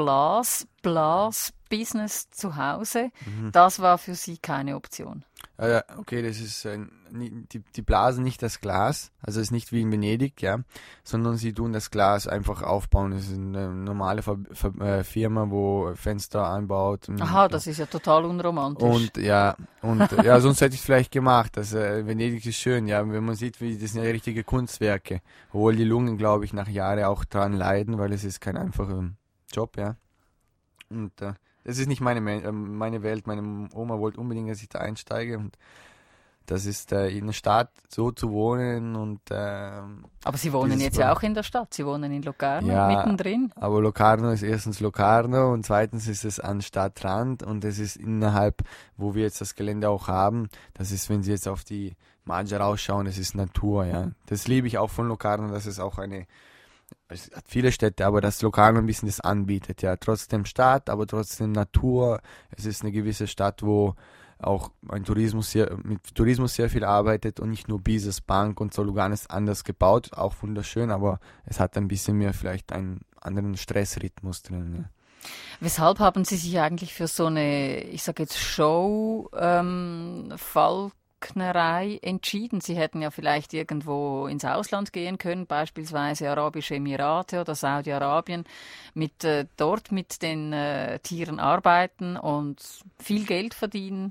Glas-Blas-Business zu Hause. Mhm. Das war für Sie keine Option. Äh, okay, das ist äh, nie- die, die blasen nicht das Glas, also es ist nicht wie in Venedig, ja, sondern sie tun das Glas einfach aufbauen. Das ist eine normale Ver Ver äh, Firma, wo Fenster einbaut. Und, Aha, das ist ja total unromantisch. und ja, und ja, sonst hätte ich es vielleicht gemacht. Das, äh, Venedig ist schön, ja, wenn man sieht, wie das sind ja richtige Kunstwerke, obwohl die Lungen, glaube ich, nach Jahren auch dran leiden, weil es ist kein einfacher Job, ja. Und äh, das ist nicht meine, Me- äh, meine Welt. Meine Oma wollte unbedingt, dass ich da einsteige. Und das ist äh, in der Stadt so zu wohnen. Und, ähm, Aber Sie wohnen dieses jetzt ja auch in der Stadt. Sie wohnen in Locarno, Ja, mittendrin. aber Locarno ist erstens Locarno und zweitens ist es an Stadtrand. Und es ist innerhalb, wo wir jetzt das Gelände auch haben. Das ist, wenn Sie jetzt auf die Marge rausschauen, das ist Natur. Ja, das liebe ich auch von Locarno, dass es auch eine... Es hat viele Städte, aber das Locarno ein bisschen das anbietet, ja. Trotzdem Stadt, aber trotzdem Natur. Es ist eine gewisse Stadt, wo auch ein Tourismus sehr, mit Tourismus sehr viel arbeitet und nicht nur Business Bank und so. Lugano ist anders gebaut, auch wunderschön, aber es hat ein bisschen mehr vielleicht einen anderen Stressrhythmus drin, ja. Weshalb haben Sie sich eigentlich für so eine, ich sage jetzt Show, ähm, Falknerei entschieden? Sie hätten ja vielleicht irgendwo ins Ausland gehen können, beispielsweise Arabische Emirate oder Saudi-Arabien, mit äh, dort mit den äh, Tieren arbeiten und viel Geld verdienen.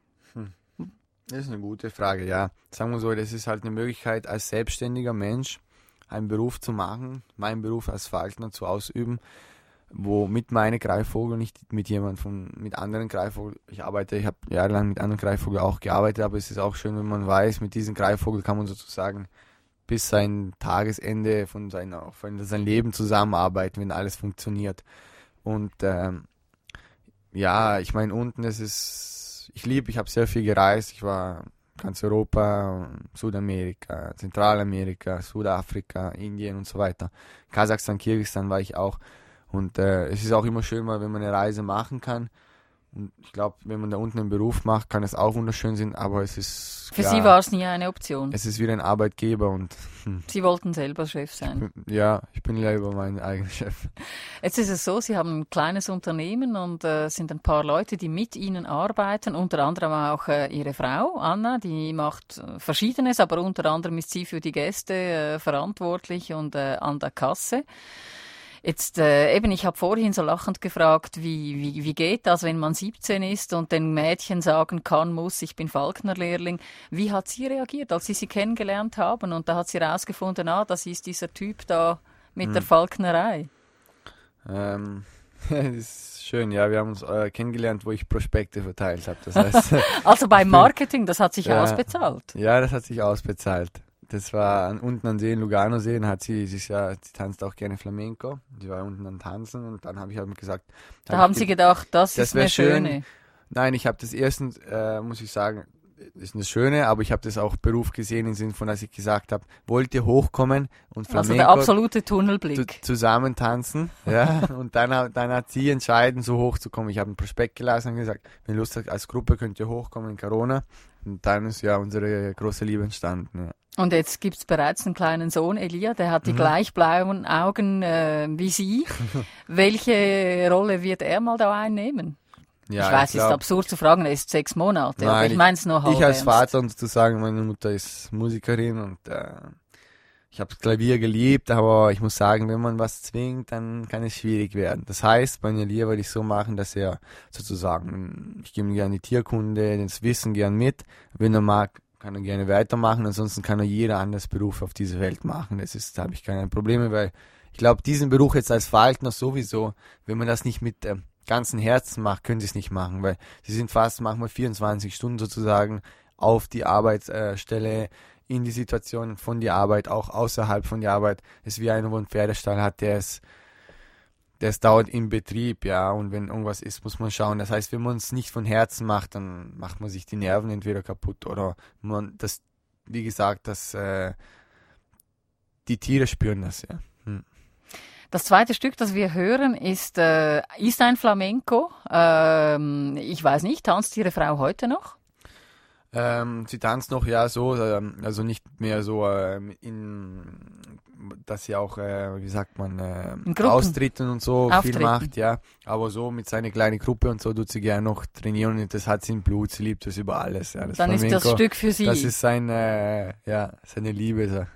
Das ist eine gute Frage, ja. Sagen wir so, das ist halt eine Möglichkeit, als selbstständiger Mensch einen Beruf zu machen, meinen Beruf als Falkner zu ausüben, wo mit meine Greifvogel, nicht mit jemand von, mit anderen Greifvogel, ich arbeite, ich habe jahrelang mit anderen Greifvogel auch gearbeitet, aber es ist auch schön, wenn man weiß, mit diesem Greifvogel kann man sozusagen bis sein Tagesende von seiner, von sein Leben zusammenarbeiten, wenn alles funktioniert. Und ähm, ja, ich meine, unten, das ist, ich liebe, ich habe sehr viel gereist, ich war ganz Europa, Südamerika, Zentralamerika, Südafrika, Indien und so weiter. Kasachstan, Kirgisistan war ich auch. Und äh, es ist auch immer schön, mal, wenn man eine Reise machen kann. Und ich glaube, wenn man da unten einen Beruf macht, kann es auch wunderschön sein, aber es ist Für klar, Sie war es nie eine Option. es ist wieder ein Arbeitgeber und hm, Sie wollten selber Chef sein. ja, ich bin lieber mein eigener Chef. Jetzt ist es so, Sie haben ein kleines Unternehmen und es äh, sind ein paar Leute, die mit Ihnen arbeiten, unter anderem auch äh, Ihre Frau, Anna, die macht äh, Verschiedenes, aber unter anderem ist sie für die Gäste äh, verantwortlich und äh, an der Kasse. Jetzt äh, eben, ich habe vorhin so lachend gefragt, wie, wie, wie geht das, wenn man siebzehn ist und den Mädchen sagen kann, muss, ich bin Falknerlehrling. Wie hat sie reagiert, als Sie sie kennengelernt haben? Und da hat sie herausgefunden, ah, das ist dieser Typ da mit Hm. der Falknerei. Ähm, das ist schön, ja, wir haben uns äh, kennengelernt, wo ich Prospekte verteilt habe. Das heißt, Also beim Marketing, das hat sich Ja. ausbezahlt. ja, das hat sich ausbezahlt. Das war an, unten an See, in Lugano See, und hat sie, sie ist ja, sie tanzt auch gerne Flamenco. Sie war unten am Tanzen und dann habe ich halt gesagt, Da hab haben ich Sie ge- gedacht, das, das ist wär eine schön. schöne. Nein, ich habe das erstens, äh, muss ich sagen, ist eine schöne, aber ich habe das auch Beruf gesehen im Sinne von, dass ich gesagt habe, wollt ihr hochkommen und Also Flamenco der absolute zu, Tunnelblick. zusammen tanzen, ja, und dann, ha- dann hat sie entschieden, so hoch zu kommen. Ich habe einen Prospekt gelassen und gesagt, wenn ihr Lust habt, als Gruppe könnt ihr hochkommen in Corona, und dann ist ja unsere große Liebe entstanden, ja. Und jetzt gibt's bereits einen kleinen Sohn, Elia, der hat die Mhm. gleich blauen Augen äh, wie Sie. Welche Rolle wird er mal da einnehmen? Ja, ich weiß, es ist glaub- absurd zu fragen, er ist sechs Monate, aber Nein, ich meine es nur halb Ich als ernst. Vater, und zu sagen, meine Mutter ist Musikerin und äh, ich habe Klavier geliebt, aber ich muss sagen, wenn man was zwingt, dann kann es schwierig werden. Das heißt, bei Elia würde ich so machen, dass er sozusagen, ich gebe ihm gerne die Tierkunde, das Wissen gern mit. Wenn er mag, kann er gerne weitermachen, ansonsten kann er jeder anders Beruf auf dieser Welt machen. Das ist, da habe ich keine Probleme, weil ich glaube, diesen Beruf jetzt als Falkner sowieso, wenn man das nicht mit ähm, ganzem Herzen macht, können sie es nicht machen, weil sie sind fast manchmal vierundzwanzig Stunden sozusagen auf die Arbeitsstelle, in die Situation von der Arbeit, auch außerhalb von der Arbeit. Es ist wie einer, wo einen Pferdestall hat, der ist, der ist dauernd im Betrieb, ja, und wenn irgendwas ist, muss man schauen. Das heißt, wenn man es nicht von Herzen macht, dann macht man sich die Nerven entweder kaputt oder man, das, wie gesagt, das, äh, die Tiere spüren das, ja. Hm. Das zweite Stück, das wir hören, ist, äh, ist ein Flamenco. Ähm, ich weiß nicht, tanzt Ihre Frau heute noch? Ähm, sie tanzt noch, ja, so, ähm, also nicht mehr so ähm, in, dass sie auch, äh, wie sagt man, äh, Austritten und so Auftreten. viel macht, ja, aber so mit seiner kleinen Gruppe und so tut sie gerne noch trainieren und das hat sie im Blut, sie liebt das über alles, ja. Das Dann Flamenco, ist das Stück für sie. Das ist sein, äh, ja, seine Liebe, so.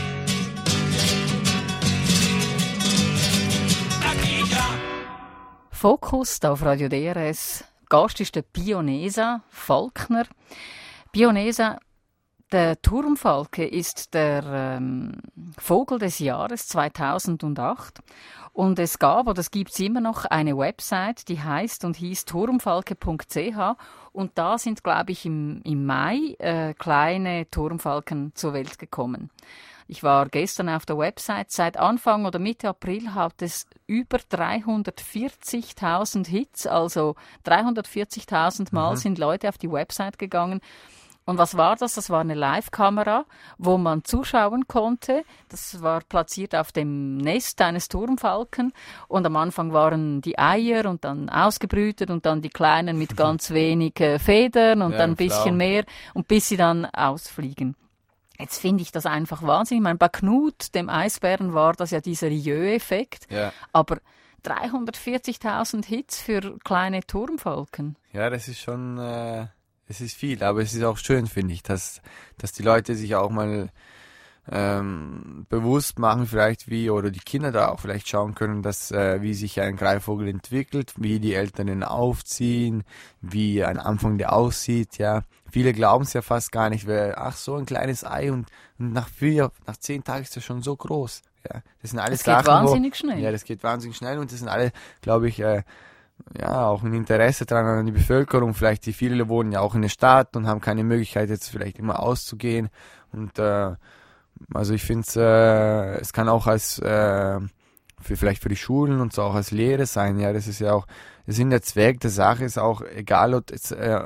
Fokus auf Radio D R S. Gast ist der Pionesa Falkner. Pionesa, der Turmfalke ist der ähm, Vogel des Jahres zweitausendacht und es gab, oder es gibt immer noch, eine Website, die heißt und hieß turmfalke punkt c h und da sind, glaube ich, im, im Mai äh, kleine Turmfalken zur Welt gekommen. Ich war gestern auf der Website. Seit Anfang oder Mitte April hat es über dreihundertvierzigtausend Hits, also dreihundertvierzigtausend Mal mhm. sind Leute auf die Website gegangen. Und was war das? Das war eine Live-Kamera, wo man zuschauen konnte. Das war platziert auf dem Nest eines Turmfalken. Und am Anfang waren die Eier und dann ausgebrütet und dann die Kleinen mit ganz wenig äh, Federn und ja, dann ein bisschen blau. mehr und bis sie dann ausfliegen. Jetzt finde ich das einfach wahnsinnig. Ich meine, bei Knut, dem Eisbären, war das ja dieser Rieu-Effekt. Ja. Aber dreihundertvierzigtausend Hits für kleine Turmfalken. Ja, das ist schon, äh, es ist viel. Aber es ist auch schön, finde ich, dass, dass die Leute sich auch mal ähm, bewusst machen, vielleicht wie, oder die Kinder da auch vielleicht schauen können, dass äh, wie sich ein Greifvogel entwickelt, wie die Eltern ihn aufziehen, wie ein Anfang der aussieht, ja. Viele glauben es ja fast gar nicht, weil, ach, so ein kleines Ei und, und nach vier, nach zehn Tagen ist er schon so groß. Ja, das sind alles das Sachen, geht wahnsinnig wo, schnell. Ja, das geht wahnsinnig schnell und das sind alle, glaube ich, äh, ja, auch ein Interesse dran an die Bevölkerung. Vielleicht die viele wohnen ja auch in der Stadt und haben keine Möglichkeit, jetzt vielleicht immer auszugehen. Und äh, also ich finde es, äh, es kann auch als äh, für vielleicht für die Schulen und so auch als Lehre sein. Ja, das ist ja auch, das ist der Zweck der Sache, ist auch egal, ob jetzt äh,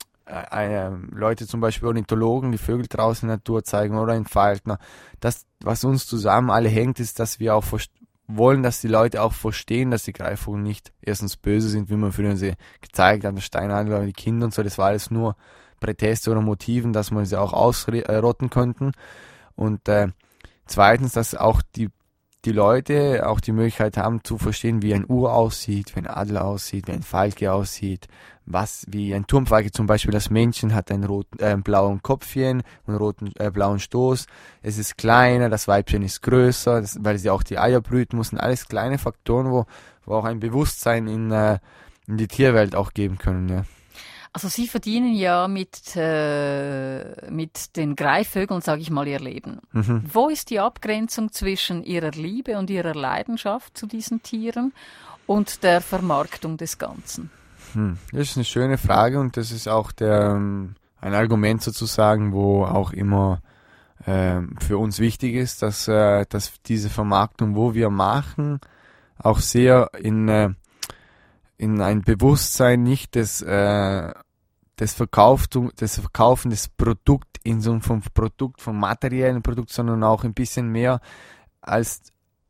äh, Leute zum Beispiel Ornithologen, die Vögel draußen in der Natur zeigen oder ein Falkner. Das, was uns zusammen alle hängt, ist, dass wir auch wollen, dass die Leute auch verstehen, dass die Greifvögel nicht erstens böse sind, wie man früher sie gezeigt hat, der Steinadler, die Kinder und so. Das war alles nur Prätexte oder Motiven, dass man sie auch ausrotten könnten. Und äh, zweitens, dass auch die die Leute auch die Möglichkeit haben zu verstehen, wie ein Uhr aussieht, wie ein Adler aussieht, wie ein Falke aussieht, was wie ein Turmfalke zum Beispiel, das Männchen hat einen roten, äh, blauen Kopfchen und einen roten, äh, blauen Stoß. Es ist kleiner, das Weibchen ist größer, das, weil sie auch die Eier brüten müssen. Alles kleine Faktoren, wo, wo auch ein Bewusstsein in, äh, in die Tierwelt auch geben können. Ja. Also Sie verdienen ja mit, äh, mit den Greifvögeln, sage ich mal, Ihr Leben. Mhm. Wo ist die Abgrenzung zwischen Ihrer Liebe und Ihrer Leidenschaft zu diesen Tieren und der Vermarktung des Ganzen? Hm. Das ist eine schöne Frage und das ist auch der, ein Argument sozusagen, wo auch immer äh, für uns wichtig ist, dass, äh, dass diese Vermarktung, wo wir machen, auch sehr in, äh, in ein Bewusstsein nicht des äh, des Verkaufung, des Verkaufen des Produkt in so einem vom Produkt, vom materiellen Produkt, sondern auch ein bisschen mehr als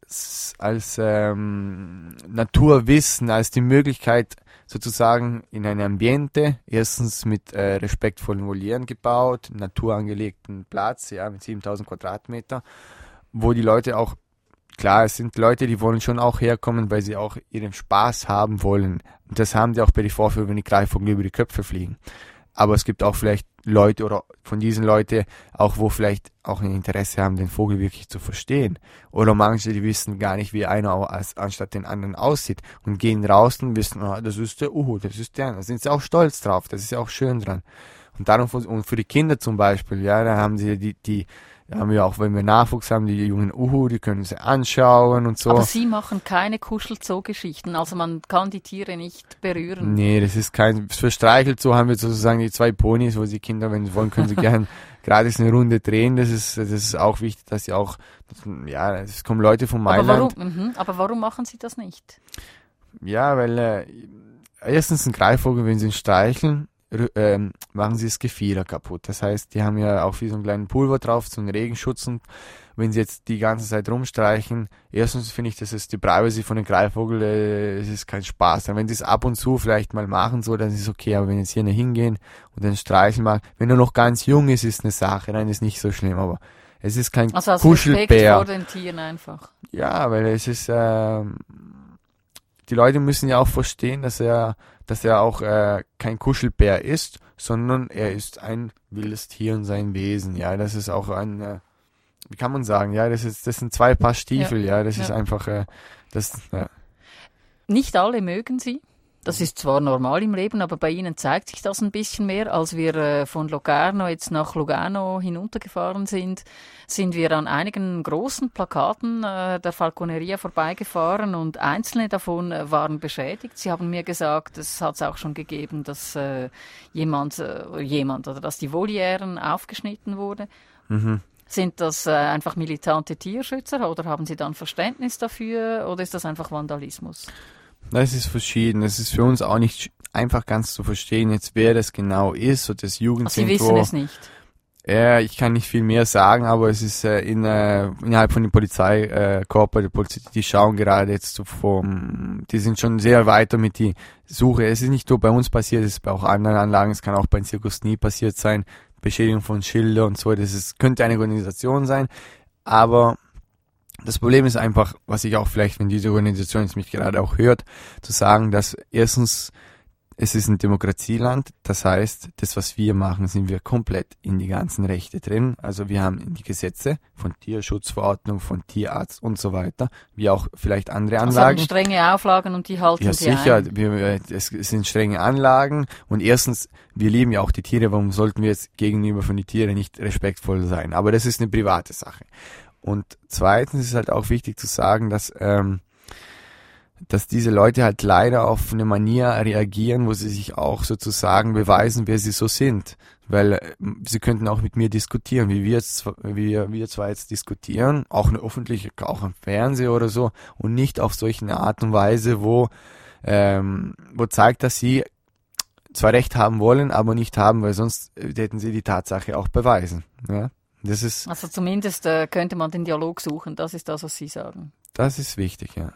als ähm, Naturwissen, als die Möglichkeit sozusagen in einem Ambiente, erstens mit äh, respektvollen Volieren gebaut, naturangelegten Platz, ja, mit siebentausend Quadratmeter, wo die Leute auch, klar, es sind Leute, die wollen schon auch herkommen, weil sie auch ihren Spaß haben wollen. Und das haben die auch bei den Vorführungen, wenn die Greifvögel über die Köpfe fliegen. Aber es gibt auch vielleicht Leute oder von diesen Leuten auch, wo vielleicht auch ein Interesse haben, den Vogel wirklich zu verstehen. Oder manche, die wissen gar nicht, wie einer als, anstatt den anderen aussieht und gehen raus und wissen, oh, das ist der Uhu, das ist der. Da sind sie auch stolz drauf, das ist ja auch schön dran. Und darum, und für die Kinder zum Beispiel, ja, da haben sie die, die, da haben wir auch, wenn wir Nachwuchs haben, die jungen Uhu, die können sie anschauen und so. Aber Sie machen keine Kuschelzoo-Geschichten, also man kann die Tiere nicht berühren. Nee, das ist kein, für Streichelzoo haben wir sozusagen die zwei Ponys, wo die Kinder, wenn sie wollen, können sie gern gratis eine Runde drehen. Das ist, das ist auch wichtig, dass sie auch, ja, es kommen Leute von Mailand. Aber warum, mhm, aber warum machen Sie das nicht? Ja, weil, äh, erstens ein Greifvogel, wenn sie ihn streicheln, ähm, machen sie das Gefieder kaputt. Das heißt, die haben ja auch wie so einen kleinen Pulver drauf, so einen Regenschutz, und wenn sie jetzt die ganze Zeit rumstreichen, erstens finde ich, das ist die Privacy von dem Greifvogel, äh, es ist kein Spaß. Und wenn sie es ab und zu vielleicht mal machen, so, dann ist es okay, aber wenn jetzt hier hingehen und den streicheln mag, wenn er noch ganz jung ist, ist eine Sache, dann ist nicht so schlimm, aber es ist kein also als Kuschelbär. Respekt vor den Tieren einfach. Ja, weil es ist, ähm, die Leute müssen ja auch verstehen, dass er dass er auch äh, kein Kuschelbär ist, sondern er ist ein wildes Tier in seinem Wesen. Ja, das ist auch ein, äh, wie kann man sagen, ja, das ist, das sind zwei Paar Stiefel, ja, ja das ja. ist einfach, äh, das, ja. Nicht alle mögen sie. Das ist zwar normal im Leben, aber bei Ihnen zeigt sich das ein bisschen mehr. Als wir äh, von Locarno jetzt nach Lugano hinuntergefahren sind, sind wir an einigen großen Plakaten äh, der Falconeria vorbeigefahren und einzelne davon äh, waren beschädigt. Sie haben mir gesagt, es hat es auch schon gegeben, dass äh, jemand, äh, jemand oder dass die Volieren aufgeschnitten wurde. Mhm. Sind das äh, einfach militante Tierschützer oder haben Sie dann Verständnis dafür oder ist das einfach Vandalismus? Das ist verschieden. Es ist für uns auch nicht einfach ganz zu verstehen, jetzt wer das genau ist oder das Jugendzentrum. Sie wissen es nicht? Ja, ich kann nicht viel mehr sagen, aber es ist äh, in, äh, innerhalb von den Polizeikörper, äh, die Polizei, die schauen gerade jetzt so vom, die sind schon sehr weiter mit die Suche. Es ist nicht nur bei uns passiert, es ist bei auch anderen Anlagen, es kann auch bei Circus Knie passiert sein, Beschädigung von Schilder und so, das ist, könnte eine Organisation sein, aber das Problem ist einfach, was ich auch vielleicht, wenn diese Organisation jetzt mich gerade auch hört, zu sagen, dass erstens, es ist ein Demokratieland, das heißt, das, was wir machen, sind wir komplett in die ganzen Rechte drin. Also wir haben die Gesetze von Tierschutzverordnung, von Tierarzt und so weiter, wie auch vielleicht andere Anlagen. Also strenge Auflagen und die halten ja, sie sicher, ein. wir, es sind strenge Anlagen und erstens, wir lieben ja auch die Tiere, warum sollten wir jetzt gegenüber von den Tieren nicht respektvoll sein? Aber das ist eine private Sache. Und zweitens ist halt auch wichtig zu sagen, dass, ähm, dass diese Leute halt leider auf eine Manier reagieren, wo sie sich auch sozusagen beweisen, wer sie so sind. Weil äh, sie könnten auch mit mir diskutieren, wie wir jetzt, wie wir, wir zwar jetzt diskutieren, auch eine öffentliche, auch im Fernsehen oder so, und nicht auf solche Art und Weise, wo, ähm, wo zeigt, dass sie zwar Recht haben wollen, aber nicht haben, weil sonst hätten sie die Tatsache auch beweisen. Ja? Das ist, also zumindest äh, könnte man den Dialog suchen, das ist das, was Sie sagen. Das ist wichtig, ja.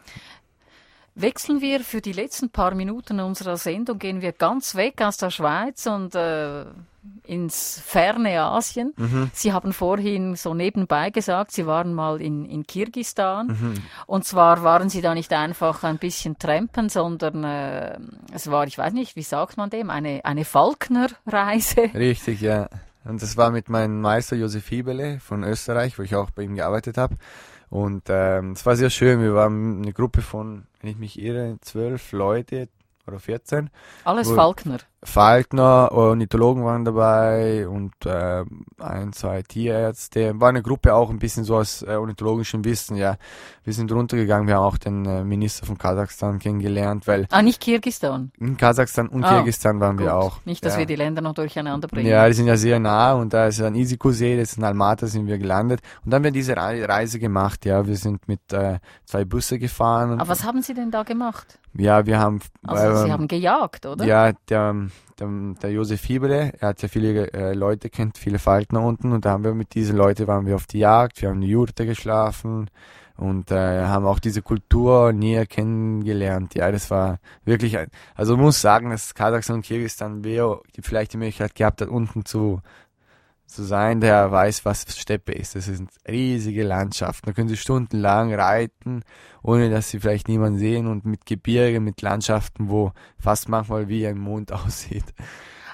Wechseln wir für die letzten paar Minuten unserer Sendung, gehen wir ganz weg aus der Schweiz und äh, ins ferne Asien. Mhm. Sie haben vorhin so nebenbei gesagt, Sie waren mal in, in Kirgisistan. Mhm. Und zwar waren Sie da nicht einfach ein bisschen trampen, sondern äh, es war, ich weiß nicht, wie sagt man dem, eine, eine Falkner-Reise. Richtig, ja. Und das war mit meinem Meister Josef Hiebele von Österreich, wo ich auch bei ihm gearbeitet habe. Und ähm, es war sehr schön. Wir waren eine Gruppe von, wenn ich mich irre, zwölf Leute oder vierzehn. Alles Falkner? Falkner, Ornithologen waren dabei und äh, ein, zwei Tierärzte. War eine Gruppe auch ein bisschen so aus äh, ornithologischem Wissen, ja. Wir sind runtergegangen, wir haben auch den äh, Minister von Kasachstan kennengelernt, weil... Ah, nicht Kirgisistan? In Kasachstan und ah, Kirgisistan waren gut. wir auch. Nicht, dass ja. wir die Länder noch durcheinander bringen. Ja, die sind ja sehr nah und da ist ein Issyk-See, jetzt in Almaty sind wir gelandet und dann haben wir diese Reise gemacht, ja. Wir sind mit äh, zwei Busse gefahren. Und aber was haben Sie denn da gemacht? Ja, wir haben... Also äh, Sie haben gejagt, oder? Ja, der, der, der Josef Hiebele, er hat ja viele äh, Leute kennt, viele Falkner unten und da haben wir mit diesen Leuten waren wir auf die Jagd, wir haben in der Jurte geschlafen und äh, haben auch diese Kultur näher kennengelernt. Ja, das war wirklich, ein, also man muss sagen, dass Kasachstan und Kirgisistan, wer vielleicht die Möglichkeit gehabt hat, unten zu zu sein, der weiß, was Steppe ist. Das sind riesige Landschaften. Da können Sie stundenlang reiten, ohne dass Sie vielleicht niemanden sehen und mit Gebirge, mit Landschaften, wo fast manchmal wie ein Mond aussieht.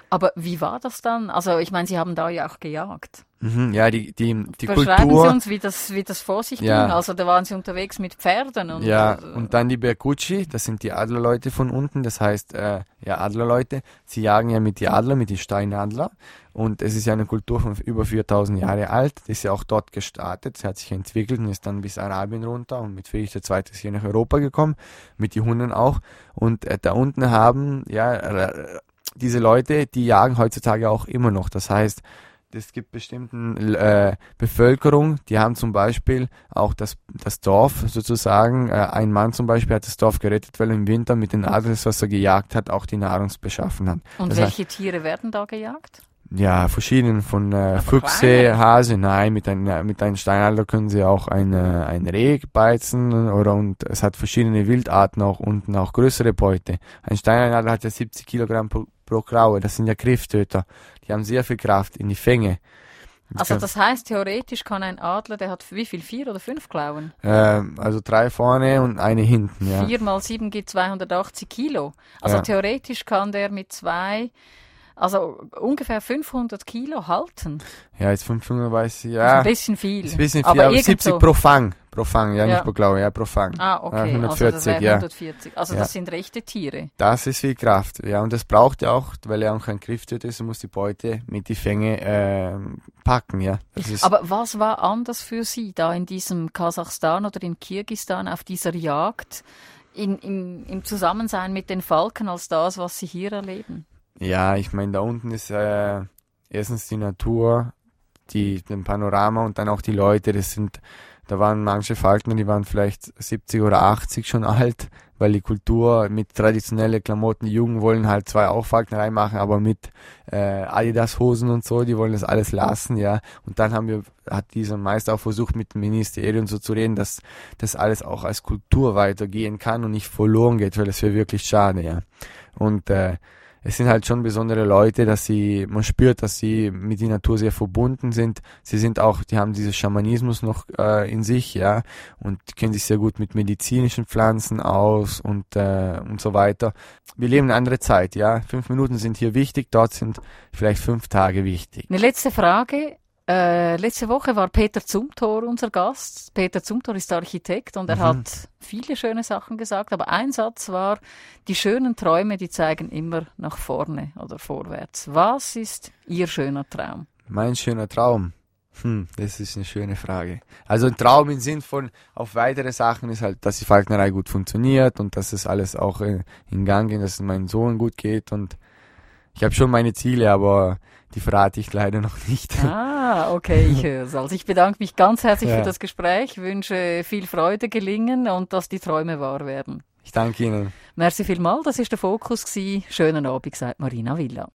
Aber wie war das dann? Also ich meine, Sie haben da ja auch gejagt. Mhm, ja, die, die, die Beschreiben Kultur. Sie uns, wie das, wie das vor sich Ja. ging. Also da waren Sie unterwegs mit Pferden. Und, Ja, äh, und dann die Berkucci, das sind die Adlerleute von unten, das heißt, äh, ja, Adlerleute, sie jagen ja mit die Adler, mit die Steinadler, und es ist ja eine Kultur von über viertausend Jahre alt, das ist ja auch dort gestartet, sie hat sich entwickelt und ist dann bis Arabien runter, und mit Friedrich der Zweite ist hier nach Europa gekommen, mit die Hunden auch, und äh, da unten haben, ja, äh, diese Leute, die jagen heutzutage auch immer noch, das heißt, es gibt bestimmten äh, Bevölkerung, die haben zum Beispiel auch das, das Dorf sozusagen, äh, ein Mann zum Beispiel hat das Dorf gerettet, weil er im Winter mit den Adlern, was er gejagt hat, auch die Nahrung beschaffen hat. Und das welche heißt, Tiere werden da gejagt? Ja, verschiedene, von äh, Füchse, kleine? Hase, nein, mit einem mit einem Steinadler können sie auch ein, äh, ein Reh beizen, oder, und es hat verschiedene Wildarten auch unten, auch größere Beute. Ein Steinadler hat ja siebzig Kilogramm pro, pro Klaue, das sind ja Grifftöter, die haben sehr viel Kraft in die Fänge. Also das heißt, theoretisch kann ein Adler, der hat wie viel, vier oder fünf Klauen? Ähm, also drei vorne und eine hinten, ja. Vier mal sieben gibt zweihundertachtzig Kilo. Also Ja. theoretisch kann der mit zwei, also ungefähr fünfhundert Kilo halten. Ja, jetzt fünfhundert weiß ich, Das ist ja. ein bisschen viel. Ist ein bisschen viel, aber aber irgend siebzig so- pro Fang. Pro Fang, ja, Ja. nicht pro Klaue, ja, pro Fang. Ah, okay. Ja, also das hundertvierzig, wären ja. hundertvierzig. Also Ja. das sind rechte Tiere. Das ist viel Kraft, ja, und das braucht ja auch, weil er auch kein Grifftöter ist, er muss die Beute mit die Fänge ähm, packen, ja. Das ist, Aber was war anders für Sie da in diesem Kasachstan oder in Kirgisistan auf dieser Jagd in, im, im Zusammensein mit den Falken als das, was Sie hier erleben? ja, ich meine, da unten ist äh, erstens die Natur, die, den Panorama und dann auch die Leute, das sind, da waren manche Falkner, die waren vielleicht siebzig oder achtzig schon alt, weil die Kultur mit traditionellen Klamotten, die Jungen wollen halt zwar auch Falknerei machen, aber mit äh, Adidas-Hosen und so, die wollen das alles lassen, ja. Und dann haben wir, hat dieser Meister auch versucht, mit dem Ministerium so zu reden, dass das alles auch als Kultur weitergehen kann und nicht verloren geht, weil das wäre wirklich schade, ja. Und äh, es sind halt schon besondere Leute, dass sie, man spürt, dass sie mit der Natur sehr verbunden sind. Sie sind auch, die haben dieses Schamanismus noch äh, in sich, ja, und kennen sich sehr gut mit medizinischen Pflanzen aus und äh, und so weiter. Wir leben eine andere Zeit, ja. Fünf Minuten sind hier wichtig, dort sind vielleicht fünf Tage wichtig. Eine letzte Frage. Äh, letzte Woche war Peter Zumthor unser Gast. Peter Zumthor ist Architekt und er Mhm. hat viele schöne Sachen gesagt, aber ein Satz war, die schönen Träume, die zeigen immer nach vorne oder vorwärts. Was ist Ihr schöner Traum? Mein schöner Traum. Hm, das ist eine schöne Frage. Also ein Traum im Sinn von auf weitere Sachen ist halt, dass die Falknerei gut funktioniert und dass es alles auch in, in Gang geht, dass es meinem Sohn gut geht, und ich habe schon meine Ziele, aber die verrate ich leider noch nicht. Ah, okay, ich höre es. Also ich bedanke mich ganz herzlich Ja. für das Gespräch, wünsche viel Freude, Gelingen und dass die Träume wahr werden. Ich danke Ihnen. Merci vielmals, das war der Fokus gewesen. Schönen Abend, sagt Marina Villa.